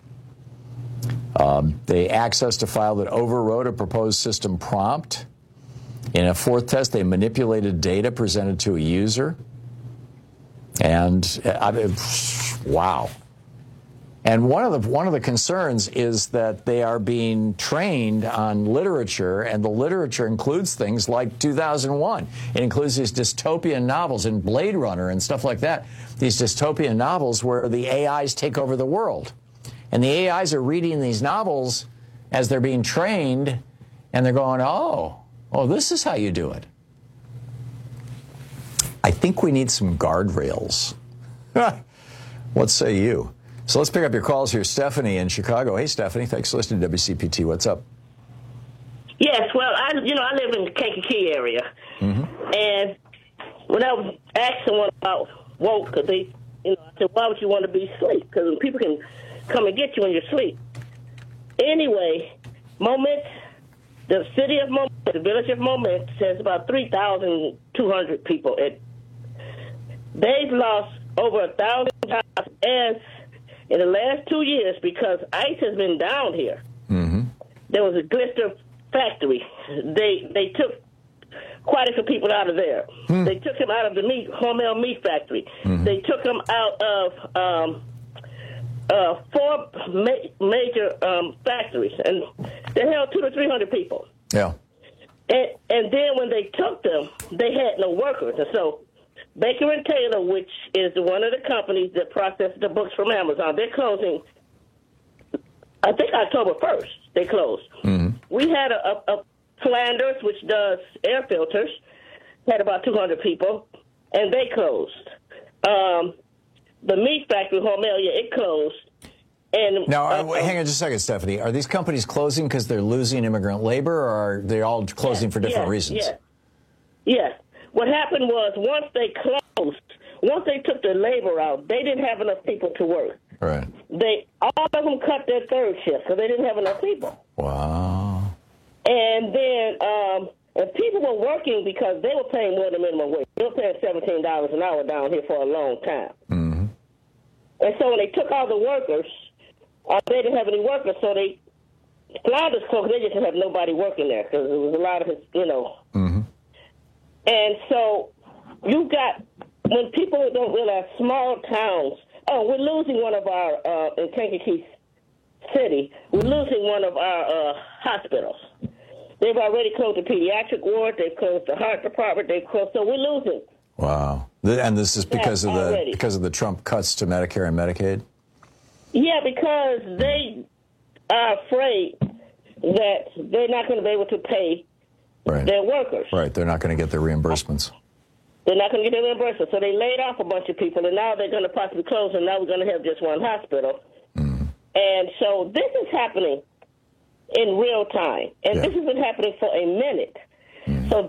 Speaker 16: They accessed a file that overwrote a proposed system prompt. In a fourth test, they manipulated data presented to a user. And wow. And one of the concerns is that they are being trained on literature, and the literature includes things like 2001. It includes these dystopian novels and Blade Runner and stuff like that. These dystopian novels where the AIs take over the world. And the AIs are reading these novels as they're being trained, and they're going, oh, this is how you do it. I think we need some guardrails. What say you? So let's pick up your calls here. Stephanie in Chicago. Hey, Stephanie. Thanks for listening to WCPT. What's up?
Speaker 7: Yes, well, I live in the Kankakee area, and when I was asked someone about woke, because I said, why would you want to be asleep? Because people can come and get you when you're asleep. Anyway, Moment, the city of Moment, the village of Moment, has about 3,200 people. They've lost over 1,000 jobs as in the last 2 years because ICE has been down here. There was a Glister factory. They took quite a few people out of there. They took them out of the Hormel meat factory. They took them out of 4 major factories, and they held 200 to 300 people.
Speaker 16: Yeah.
Speaker 7: And then when they took them, they had no workers. And so Baker and Taylor, which is one of the companies that processes the books from Amazon, they're closing, I think October 1st, they closed. We had a Flanders, which does air filters, had about 200 people, and they closed. The meat factory, Hormel, it closed. And
Speaker 16: now, hang on just a second, Stephanie. Are these companies closing because they're losing immigrant labor, or are they all closing for different reasons?
Speaker 7: Yes. What happened was once they closed, once they took the labor out, they didn't have enough people to work.
Speaker 16: Right.
Speaker 7: All of them cut their third shift because they didn't have enough people.
Speaker 16: Wow.
Speaker 7: And then and people were working because they were paying more than minimum wage. They were paying $17 an hour down here for a long time. And so when they took all the workers, they didn't have any workers, so Flanders closed. They just didn't have nobody working there because there was a lot of And so you got, when people don't realize small towns, we're losing one of our, in Kankakee City, we're losing one of our hospitals. They've already closed the pediatric ward, they've closed the heart department, so we're losing.
Speaker 16: Wow. And this is because of the Trump cuts to Medicare and Medicaid?
Speaker 7: Yeah, because they are afraid that they're not going to be able to pay their workers.
Speaker 16: Right, they're not going to get their reimbursements.
Speaker 7: They're not going to get their reimbursement. So they laid off a bunch of people, and now they're going to possibly close, and now we're going to have just one hospital. And so this is happening in real time, and this has been happening for a minute. So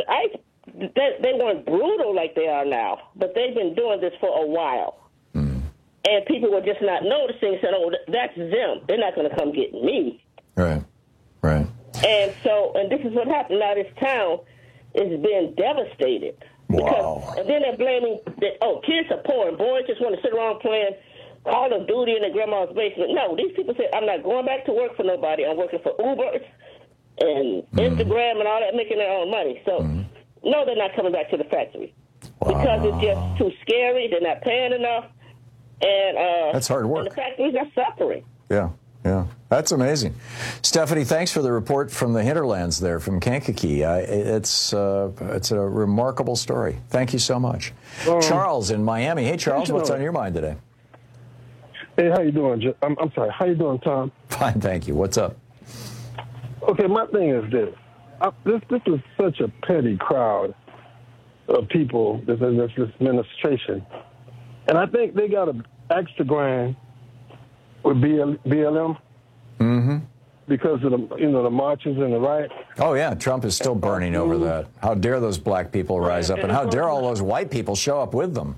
Speaker 7: they weren't brutal like they are now, but they've been doing this for a while. And people were just not noticing, said, oh, that's them. They're not going to come get me.
Speaker 16: Right.
Speaker 7: And so, and this is what happened. Now this town is being devastated. And then they're blaming that, kids are poor and boys just want to sit around playing Call of Duty in their grandma's basement. No, these people say, I'm not going back to work for nobody. I'm working for Uber and Instagram and all that, making their own money. So, no, they're not coming back to the factory because it's just too scary. They're not paying enough. And
Speaker 16: that's hard work.
Speaker 7: And the factories are suffering.
Speaker 16: Yeah. That's amazing. Stephanie, thanks for the report from the hinterlands there, from Kankakee. It's a remarkable story. Thank you so much. Charles in Miami. Hey, Charles, what's on your mind today?
Speaker 8: Hey, how you doing? I'm sorry. How you doing, Tom?
Speaker 16: Fine, thank you. What's up?
Speaker 8: Okay, my thing is this. This is such a petty crowd of people, this administration. And I think they got an extra grand with BLM because of the marches and the riot.
Speaker 16: Oh, yeah, Trump is still burning over that. How dare those black people rise up, and how dare all those white people show up with them?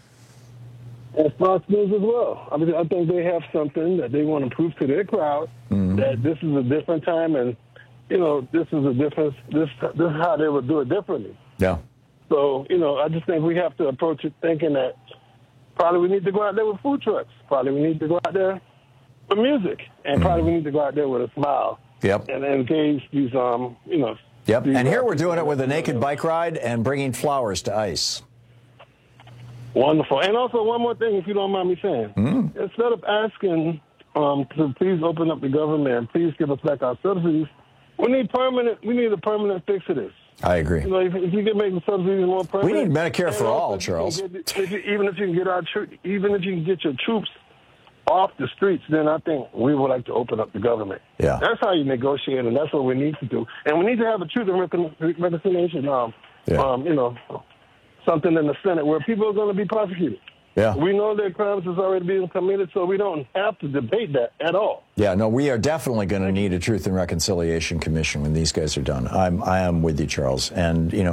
Speaker 8: And Fox News as well. I mean, I think they have something that they want to prove to their crowd that this is a different time, and this is a difference. This is how they would do it differently.
Speaker 16: Yeah.
Speaker 8: So I just think we have to approach it thinking that probably we need to go out there with food trucks. Probably we need to go out there with music, and probably we need to go out there with a smile.
Speaker 16: Yep.
Speaker 8: And engage these
Speaker 16: Yep. And here we're doing it with a naked bike ride and bringing flowers to ICE.
Speaker 8: Wonderful. And also one more thing, if you don't mind me saying. Instead of asking to please open up the government, please give us back our subsidies, we need a permanent fix to this.
Speaker 16: I agree.
Speaker 8: If you can make the subsidies more permanent.
Speaker 16: We need Medicare for all, Charles.
Speaker 8: Even if you can get your troops off the streets, then I think we would like to open up the government.
Speaker 16: Yeah.
Speaker 8: That's how you negotiate, and that's what we need to do. And we need to have a truth and reconciliation, something in the Senate where people are going to be prosecuted.
Speaker 16: Yeah.
Speaker 8: We know that crimes is already being committed, so we don't have to debate that at all.
Speaker 16: Yeah, no, we are definitely going to need a Truth and Reconciliation Commission when these guys are done. I am with you, Charles. And, you know,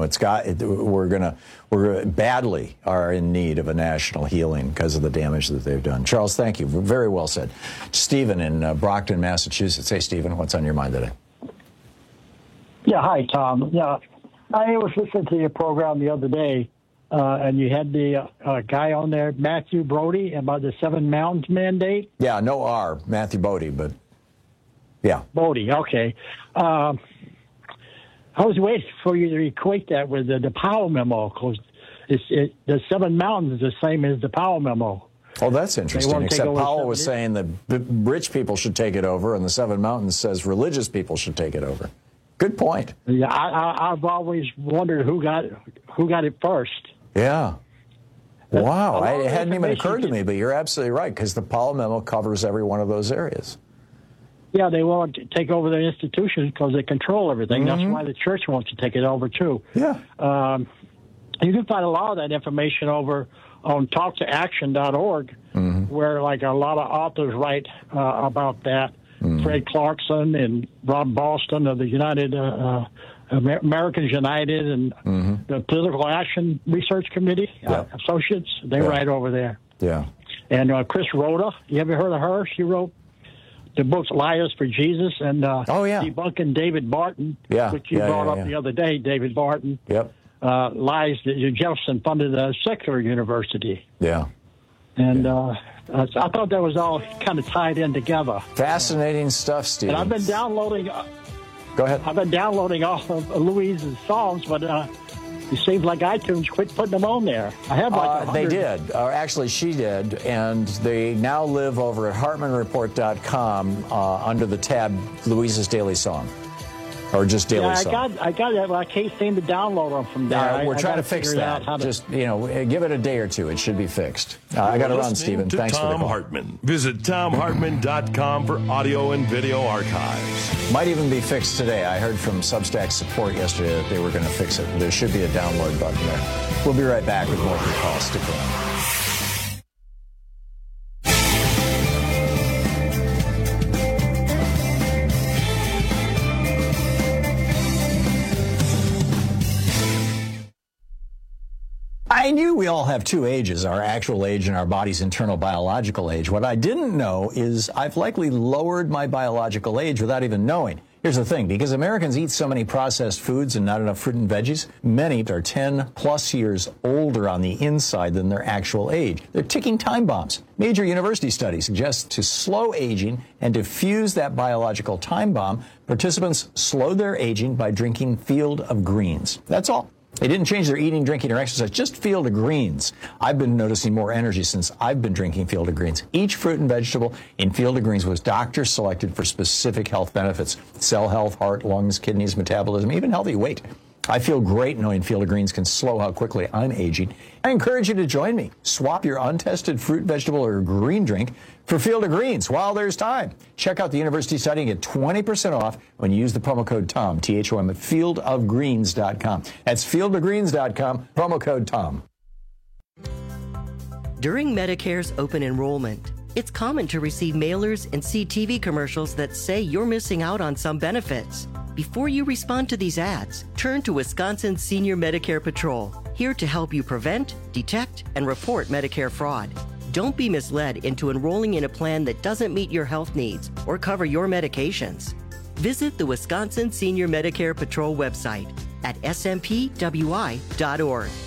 Speaker 16: we're badly are in need of a national healing because of the damage that they've done. Charles, thank you. Very well said. Stephen in Brockton, Massachusetts. Hey, Stephen, what's on your mind today?
Speaker 9: Yeah, hi, Tom. Yeah, I was listening to your program the other day, and you had the guy on there, Matthew Brody, about the Seven Mountains mandate.
Speaker 16: Yeah, no R, Matthew Bodie, but yeah.
Speaker 9: Bodie, okay. I was waiting for you to equate that with the Powell memo, because the Seven Mountains is the same as the Powell memo.
Speaker 16: Oh, that's interesting, except Powell was saying that rich people should take it over, and the Seven Mountains says religious people should take it over. Good point.
Speaker 9: Yeah, I've always wondered who got it first.
Speaker 16: Yeah. Wow, it hadn't even occurred to me, but you're absolutely right, because the Powell memo covers every one of those areas.
Speaker 9: Yeah, they want to take over their institutions because they control everything.
Speaker 16: Mm-hmm.
Speaker 9: That's why the church wants to take it over, too.
Speaker 16: Yeah.
Speaker 9: You can find a lot of that information over on talktooaction.org, where like a lot of authors write about that. Fred Clarkson and Rob Boston of the Americans United and the Political Action Research Committee Associates. They write over there.
Speaker 16: Yeah.
Speaker 9: And Chris Rhoda, you ever heard of her? She wrote the books Liars for Jesus and Debunking David Barton, which you brought up the other day, David Barton.
Speaker 16: Yep.
Speaker 9: Lies that Jefferson funded a secular university.
Speaker 16: Yeah.
Speaker 9: And I thought that was all kind of tied in together.
Speaker 16: Fascinating stuff, Steve.
Speaker 9: And I've been downloading.
Speaker 16: Go ahead.
Speaker 9: I've been downloading all of Louise's songs, but it seems like iTunes quit putting them on there. I have like 100.
Speaker 16: They did. Actually, she did. And they now live over at HartmanReport.com under the tab Louise's Daily Song. Or just Daily Song.
Speaker 9: I got it, but I can't seem to download them from there.
Speaker 16: We're trying to fix that. Just, give it a day or two. It should be fixed. I got to run, Stephen. Thanks for the call.
Speaker 15: Thom Hartmann. Visit ThomHartmann.com for audio and video archives.
Speaker 16: Might even be fixed today. I heard from Substack support yesterday that they were going to fix it. There should be a download button there. We'll be right back with more of your calls. Stick around. I knew we all have two ages, our actual age and our body's internal biological age. What I didn't know is I've likely lowered my biological age without even knowing. Here's the thing, because Americans eat so many processed foods and not enough fruit and veggies, many are 10 plus years older on the inside than their actual age. They're ticking time bombs. Major university studies suggest to slow aging and defuse that biological time bomb, participants slowed their aging by drinking Field of Greens. That's all. They didn't change their eating, drinking, or exercise, just Field of Greens. I've been noticing more energy since I've been drinking Field of Greens. Each fruit and vegetable in Field of Greens was doctor selected for specific health benefits: cell health, heart, lungs, kidneys, metabolism, even healthy weight. I feel great knowing Field of Greens can slow how quickly I'm aging. I encourage you to join me. Swap your untested fruit, vegetable, or green drink for Field of Greens while there's time. Check out the university study and get 20% off when you use the promo code TOM, T-H-O-M, at fieldofgreens.com. That's fieldofgreens.com, promo code TOM.
Speaker 10: During Medicare's open enrollment, it's common to receive mailers and see TV commercials that say you're missing out on some benefits. Before you respond to these ads, turn to Wisconsin Senior Medicare Patrol, here to help you prevent, detect, and report Medicare fraud. Don't be misled into enrolling in a plan that doesn't meet your health needs or cover your medications. Visit the Wisconsin Senior Medicare Patrol website at smpwi.org.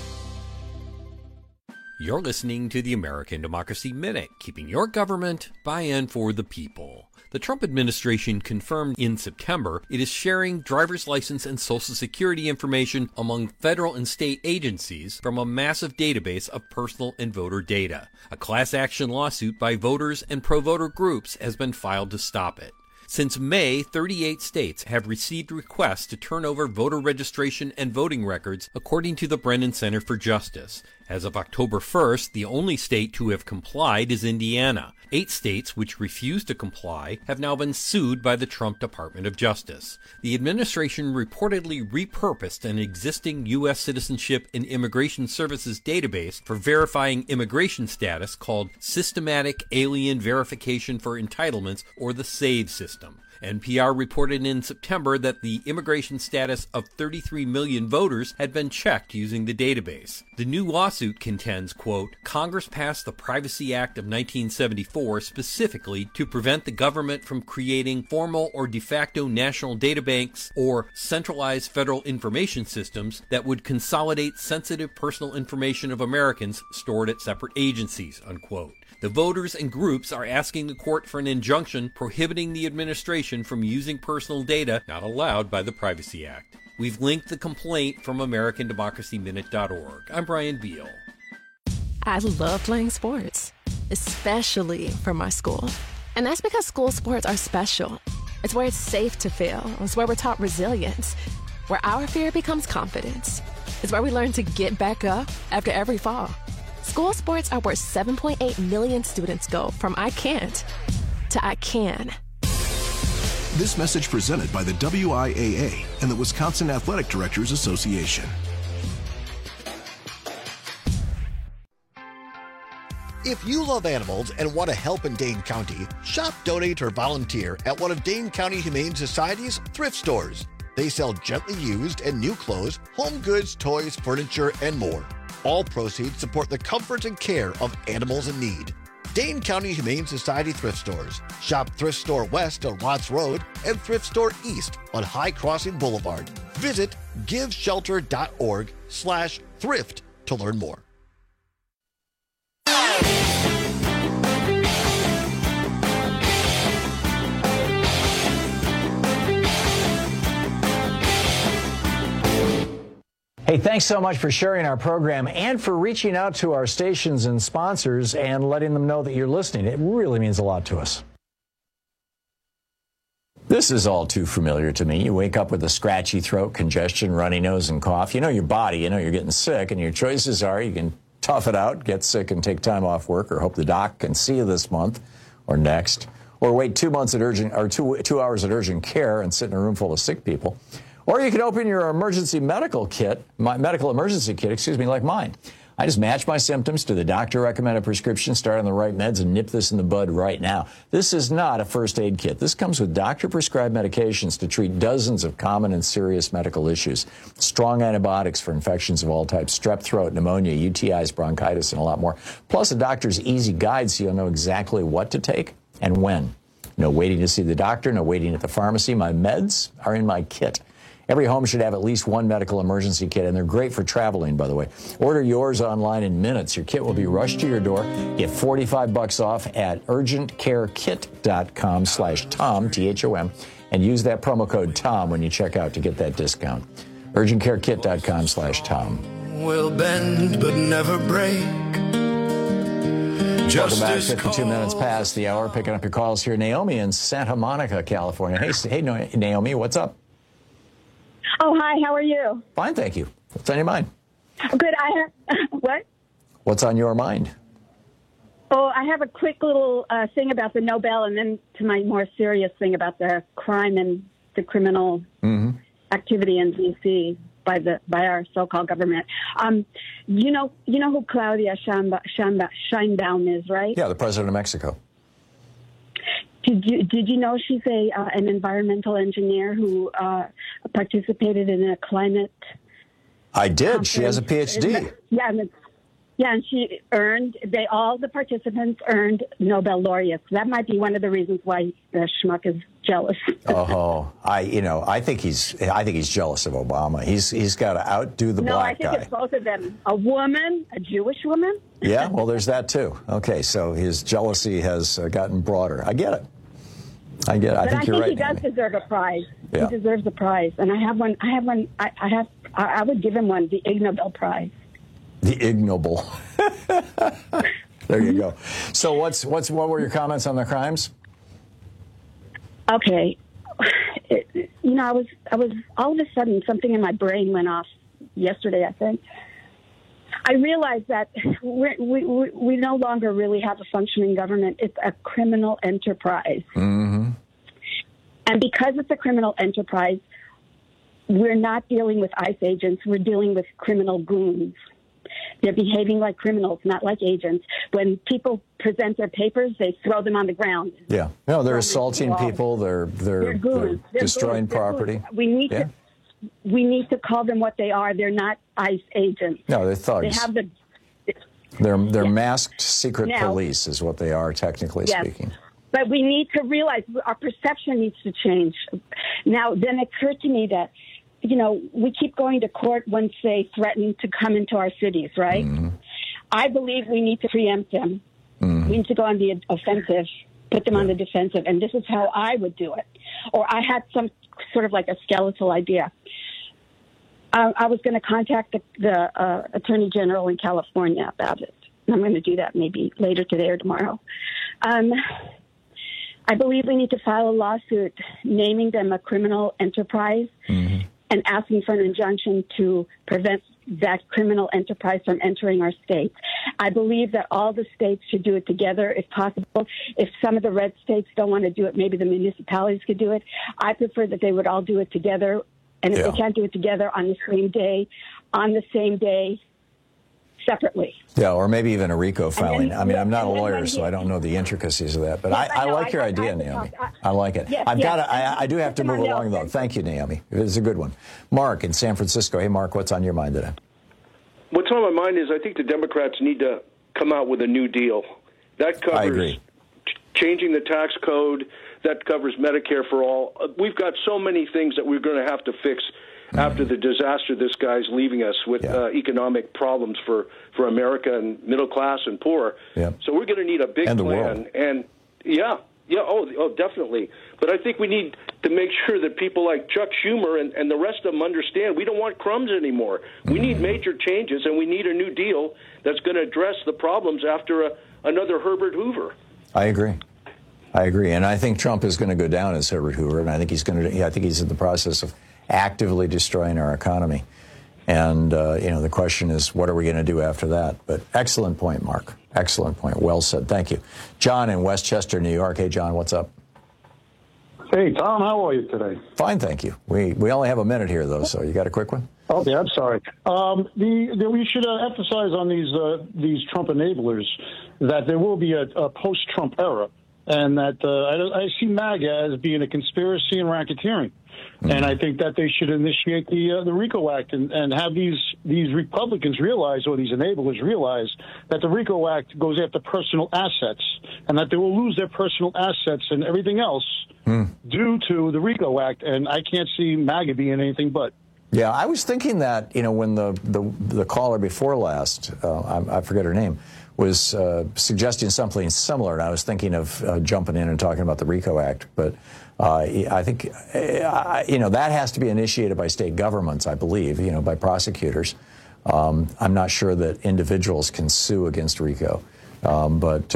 Speaker 13: You're listening to the American Democracy Minute, keeping your government by and for the people. The Trump administration confirmed in September it is sharing driver's license and Social Security information among federal and state agencies from a massive database of personal and voter data. A class action lawsuit by voters and pro-voter groups has been filed to stop it. Since May, 38 states have received requests to turn over voter registration and voting records, according to the Brennan Center for Justice. As of October 1st, the only state to have complied is Indiana. 8 states which refused to comply have now been sued by the Trump Department of Justice. The administration reportedly repurposed an existing U.S. Citizenship and Immigration Services database for verifying immigration status called Systematic Alien Verification for Entitlements, or the SAVE system. NPR reported in September that the immigration status of 33 million voters had been checked using the database. The new lawsuit contends, quote, Congress passed the Privacy Act of 1974 specifically to prevent the government from creating formal or de facto national databanks or centralized federal information systems that would consolidate sensitive personal information of Americans stored at separate agencies, unquote. The voters and groups are asking the court for an injunction prohibiting the administration from using personal data not allowed by the Privacy Act. We've linked the complaint from AmericanDemocracyMinute.org. I'm Brian Beal.
Speaker 1: I love playing sports, especially for my school. And that's because school sports are special. It's where it's safe to fail. It's where we're taught resilience, where our fear becomes confidence. It's where we learn to get back up after every fall. School sports are where 7.8 million students go from I can't to I can.
Speaker 14: This message presented by the WIAA and the Wisconsin Athletic Directors Association.
Speaker 5: If you love animals and want to help in Dane County, shop, donate, or volunteer at one of Dane County Humane Society's thrift stores. They sell gently used and new clothes, home goods, toys, furniture, and more. All proceeds support the comfort and care of animals in need. Dane County Humane Society thrift stores. Shop Thrift Store West on Watts Road and Thrift Store East on High Crossing Boulevard. Visit giveshelter.org/thrift to learn more.
Speaker 16: Hey, thanks so much for sharing our program and for reaching out to our stations and sponsors and letting them know that you're listening. It really means a lot to us. This is all too familiar to me. You wake up with a scratchy throat, congestion, runny nose, and cough. You know your body, you know you're getting sick, and your choices are you can tough it out, get sick and take time off work, or hope the doc can see you this month or next, or wait 2 months at urgent or 2 hours at urgent care and sit in a room full of sick people. Or you can open your emergency medical kit, medical emergency kit, like mine. I just match my symptoms to the doctor-recommended prescription, start on the right meds, and nip this in the bud right now. This is not a first aid kit. This comes with doctor-prescribed medications to treat dozens of common and serious medical issues. Strong antibiotics for infections of all types, strep throat, pneumonia, UTIs, bronchitis, and a lot more. Plus a doctor's easy guide so you'll know exactly what to take and when. No waiting to see the doctor, no waiting at the pharmacy. My meds are in my kit. Every home should have at least one medical emergency kit, and they're great for traveling, by the way. Order yours online in minutes. Your kit will be rushed to your door. Get $45 off at urgentcarekit.com/Tom, T-H-O-M, and use that promo code TOM when you check out to get that discount. urgentcarekit.com/Tom.
Speaker 3: Will bend but never break.
Speaker 16: Welcome back. 52 minutes past the hour. Picking up your calls here. Naomi in Santa Monica, California. Hey, Naomi, what's up?
Speaker 17: Oh, hi. How are you?
Speaker 16: Fine, thank you. What's on your mind?
Speaker 17: Good. I have what?
Speaker 16: What's on your mind?
Speaker 17: Oh, I have a quick little thing about the Nobel, and then to my more serious thing about the crime and the criminal activity in D.C. by our so-called government. You know who Claudia Sheinbaum is, right?
Speaker 16: Yeah, the president of Mexico.
Speaker 17: Did you know she's an environmental engineer who participated in a climate?
Speaker 16: I did. Conference. She has a PhD.
Speaker 17: Yeah, and she earned. All the participants earned Nobel laureates. That might be one of the reasons why the schmuck is jealous.
Speaker 16: I think he's jealous of Obama. He's got to outdo the black guy.
Speaker 17: No, I think it's both of them. A woman, a Jewish woman.
Speaker 16: Yeah, well, there's that too. Okay, so his jealousy has gotten broader. I get it. I think you're right.
Speaker 17: He does deserve a prize.
Speaker 16: Yeah.
Speaker 17: He deserves a prize, and I have one. I would give him one, the Ig Nobel Prize.
Speaker 16: The ignoble. There you go. So what were your comments on the crimes?
Speaker 17: Okay. I was all of a sudden something in my brain went off yesterday, I think. I realize that we no longer really have a functioning government. It's a criminal enterprise.
Speaker 16: Mm-hmm.
Speaker 17: And because it's a criminal enterprise, we're not dealing with ICE agents. We're dealing with criminal goons. They're behaving like criminals, not like agents. When people present their papers, they throw them on the ground.
Speaker 16: Yeah. No, they're assaulting people. They're destroying property.
Speaker 17: We need to call them what they are. They're not ICE agents.
Speaker 16: No, they're thugs.
Speaker 17: They have the.
Speaker 16: They're masked secret police is what they are, technically speaking.
Speaker 17: But we need to realize our perception needs to change. Now, then it occurred to me that, we keep going to court once they threaten to come into our cities, right?
Speaker 16: Mm-hmm.
Speaker 17: I believe we need to preempt them. Mm-hmm. We need to go on the offensive, put them on the defensive, and this is how I would do it. Or I had some sort of like a skeletal idea. I was going to contact the Attorney General in California about it. I'm going to do that maybe later today or tomorrow. I believe we need to file a lawsuit naming them a criminal enterprise and asking for an injunction to prevent that criminal enterprise from entering our states. I believe that all the states should do it together if possible. If some of the red states don't want to do it, maybe the municipalities could do it. I prefer that they would all do it together. And if they can't do it together on the same day, separately.
Speaker 16: Yeah, or maybe even a RICO filing. I mean, I'm not a lawyer, so I don't know the intricacies of that. But I like your idea, Naomi. I like it.
Speaker 17: Yes,
Speaker 16: I do have to move along, though. Thank you, Naomi. It is a good one. Mark in San Francisco. Hey, Mark, what's on your mind today?
Speaker 11: What's on my mind is I think the Democrats need to come out with a new deal. That covers changing the tax code. That covers Medicare for all. We've got so many things that we're going to have to fix after the disaster this guy's leaving us with economic problems for America and middle class and poor.
Speaker 16: Yeah.
Speaker 11: So we're going to need a big plan.
Speaker 16: World.
Speaker 11: And oh, definitely. But I think we need to make sure that people like Chuck Schumer and the rest of them understand we don't want crumbs anymore. We need major changes, and we need a new deal that's going to address the problems after another Herbert Hoover.
Speaker 16: I agree, and I think Trump is going to go down as Herbert Hoover, and I think he's in the process of actively destroying our economy. And, the question is, what are we going to do after that? But excellent point, Mark. Excellent point. Well said. Thank you. John in Westchester, New York. Hey, John, what's up?
Speaker 9: Hey, Tom, how are you today?
Speaker 16: Fine, thank you. We only have a minute here, though, so you got a quick one?
Speaker 9: Okay, I'm sorry. We should emphasize on these Trump enablers that there will be a post-Trump era, and that I see MAGA as being a conspiracy and racketeering. And I think that they should initiate the RICO Act and have these Republicans realize, or these enablers realize, that the RICO Act goes after personal assets, and that they will lose their personal assets and everything else due to the RICO Act. And I can't see MAGA being anything but.
Speaker 16: Yeah, I was thinking that, when the caller before last, I forget her name, was suggesting something similar, and I was thinking of jumping in and talking about the RICO Act. But I think, that has to be initiated by state governments, I believe, by prosecutors. I'm not sure that individuals can sue against RICO. But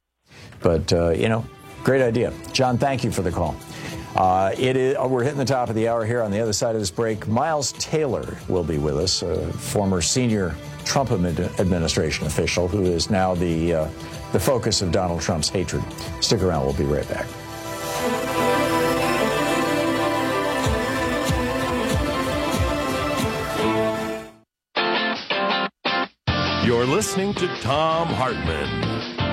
Speaker 16: great idea. John, thank you for the call. We're hitting the top of the hour here. On the other side of this break, Miles Taylor will be with us, a former senior Trump administration official who is now the focus of Donald Trump's hatred. Stick around. We'll be right back.
Speaker 15: You're listening to Thom Hartmann.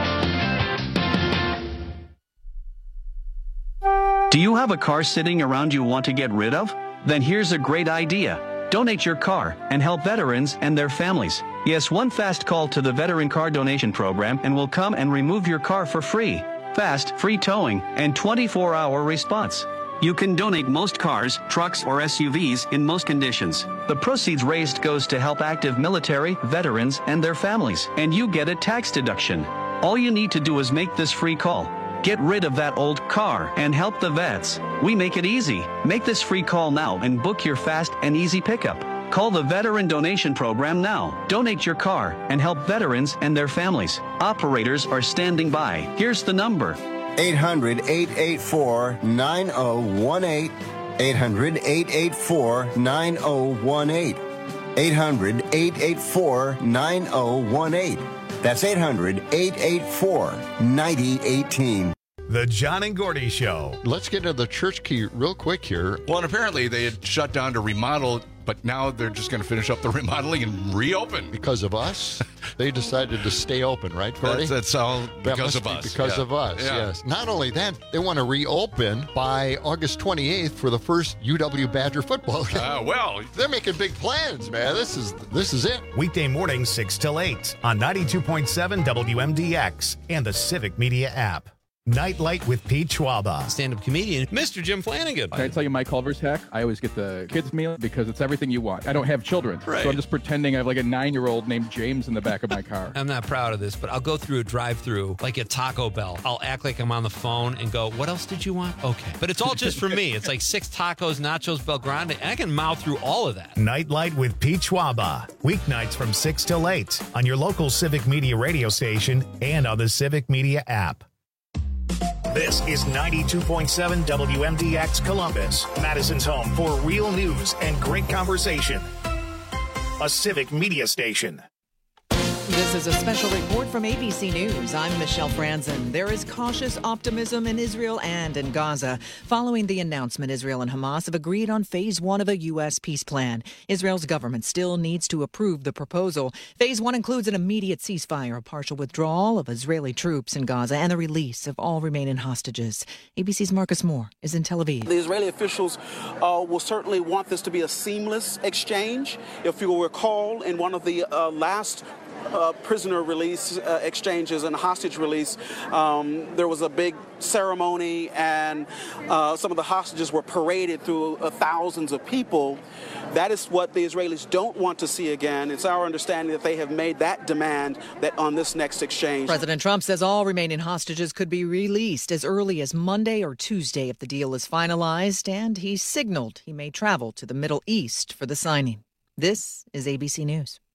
Speaker 18: Do you have a car sitting around you want to get rid of? Then here's a great idea. Donate your car and help veterans and their families. Yes, one fast call to the Veteran Car Donation Program and we'll come and remove your car for free. Fast, free towing, and 24-hour response. You can donate most cars, trucks, or SUVs in most conditions. The proceeds raised goes to help active military, veterans, and their families, and you get a tax deduction. All you need to do is make this free call. Get rid of that old car and help the vets. We make it easy. Make this free call now and book your fast and easy pickup. Call the Veteran Donation Program now. Donate your car and help veterans and their families. Operators are standing by. Here's the number.
Speaker 19: 800-884-9018. 800-884-9018.
Speaker 4: 800-884-9018. That's 800-884-9018.
Speaker 19: The John and Gordy Show.
Speaker 20: Let's get to the church key real quick here.
Speaker 21: Well, and apparently they had shut down to remodel, but now they're just going to finish up the remodeling and reopen.
Speaker 20: Because of us? They decided to stay open, right, Gordy?
Speaker 21: That's all because of us.
Speaker 20: Because of us, yes. Not only that, they want to reopen by August 28th for the first UW Badger football game.
Speaker 21: Well,
Speaker 20: they're making big plans, man. This is it.
Speaker 19: Weekday mornings 6 till 8 on 92.7 WMDX and the Civic Media app. Nightlight with Pete Schwaba.
Speaker 22: Stand-up comedian, Mr. Jim Flanagan.
Speaker 23: Can I tell you my Culver's hack? I always get the kids' meal because it's everything you want. I don't have children.
Speaker 22: Right.
Speaker 23: So I'm just pretending I have like a 9-year-old named James in the back of my car.
Speaker 22: I'm not proud of this, but I'll go through a drive-thru like at Taco Bell. I'll act like I'm on the phone and go, what else did you want? Okay. But it's all just for me. It's like 6 tacos, nachos, Belgrande. I can mouth through all of that.
Speaker 19: Nightlight with Pete Schwaba. Weeknights from 6 till 8 on your local Civic Media radio station and on the Civic Media app. This is 92.7 WMDX Columbus, Madison's home for real news and great conversation. A Civic Media station.
Speaker 27: This is a special report from ABC News. I'm Michelle Franzen. There is cautious optimism in Israel and in Gaza. Following the announcement, Israel and Hamas have agreed on phase 1 of a U.S. peace plan. Israel's government still needs to approve the proposal. Phase 1 includes an immediate ceasefire, a partial withdrawal of Israeli troops in Gaza, and the release of all remaining hostages. ABC's Marcus Moore is in Tel Aviv.
Speaker 28: The Israeli officials will certainly want this to be a seamless exchange. If you will recall, in one of the last prisoner release exchanges and hostage release, there was a big ceremony, and some of the hostages were paraded through thousands of people. That is what the Israelis don't want to see again. It's our understanding that they have made that demand that on this next exchange.
Speaker 27: President Trump says all remaining hostages could be released as early as Monday or Tuesday if the deal is finalized, and he signaled he may travel to the Middle East for the signing. This is ABC News.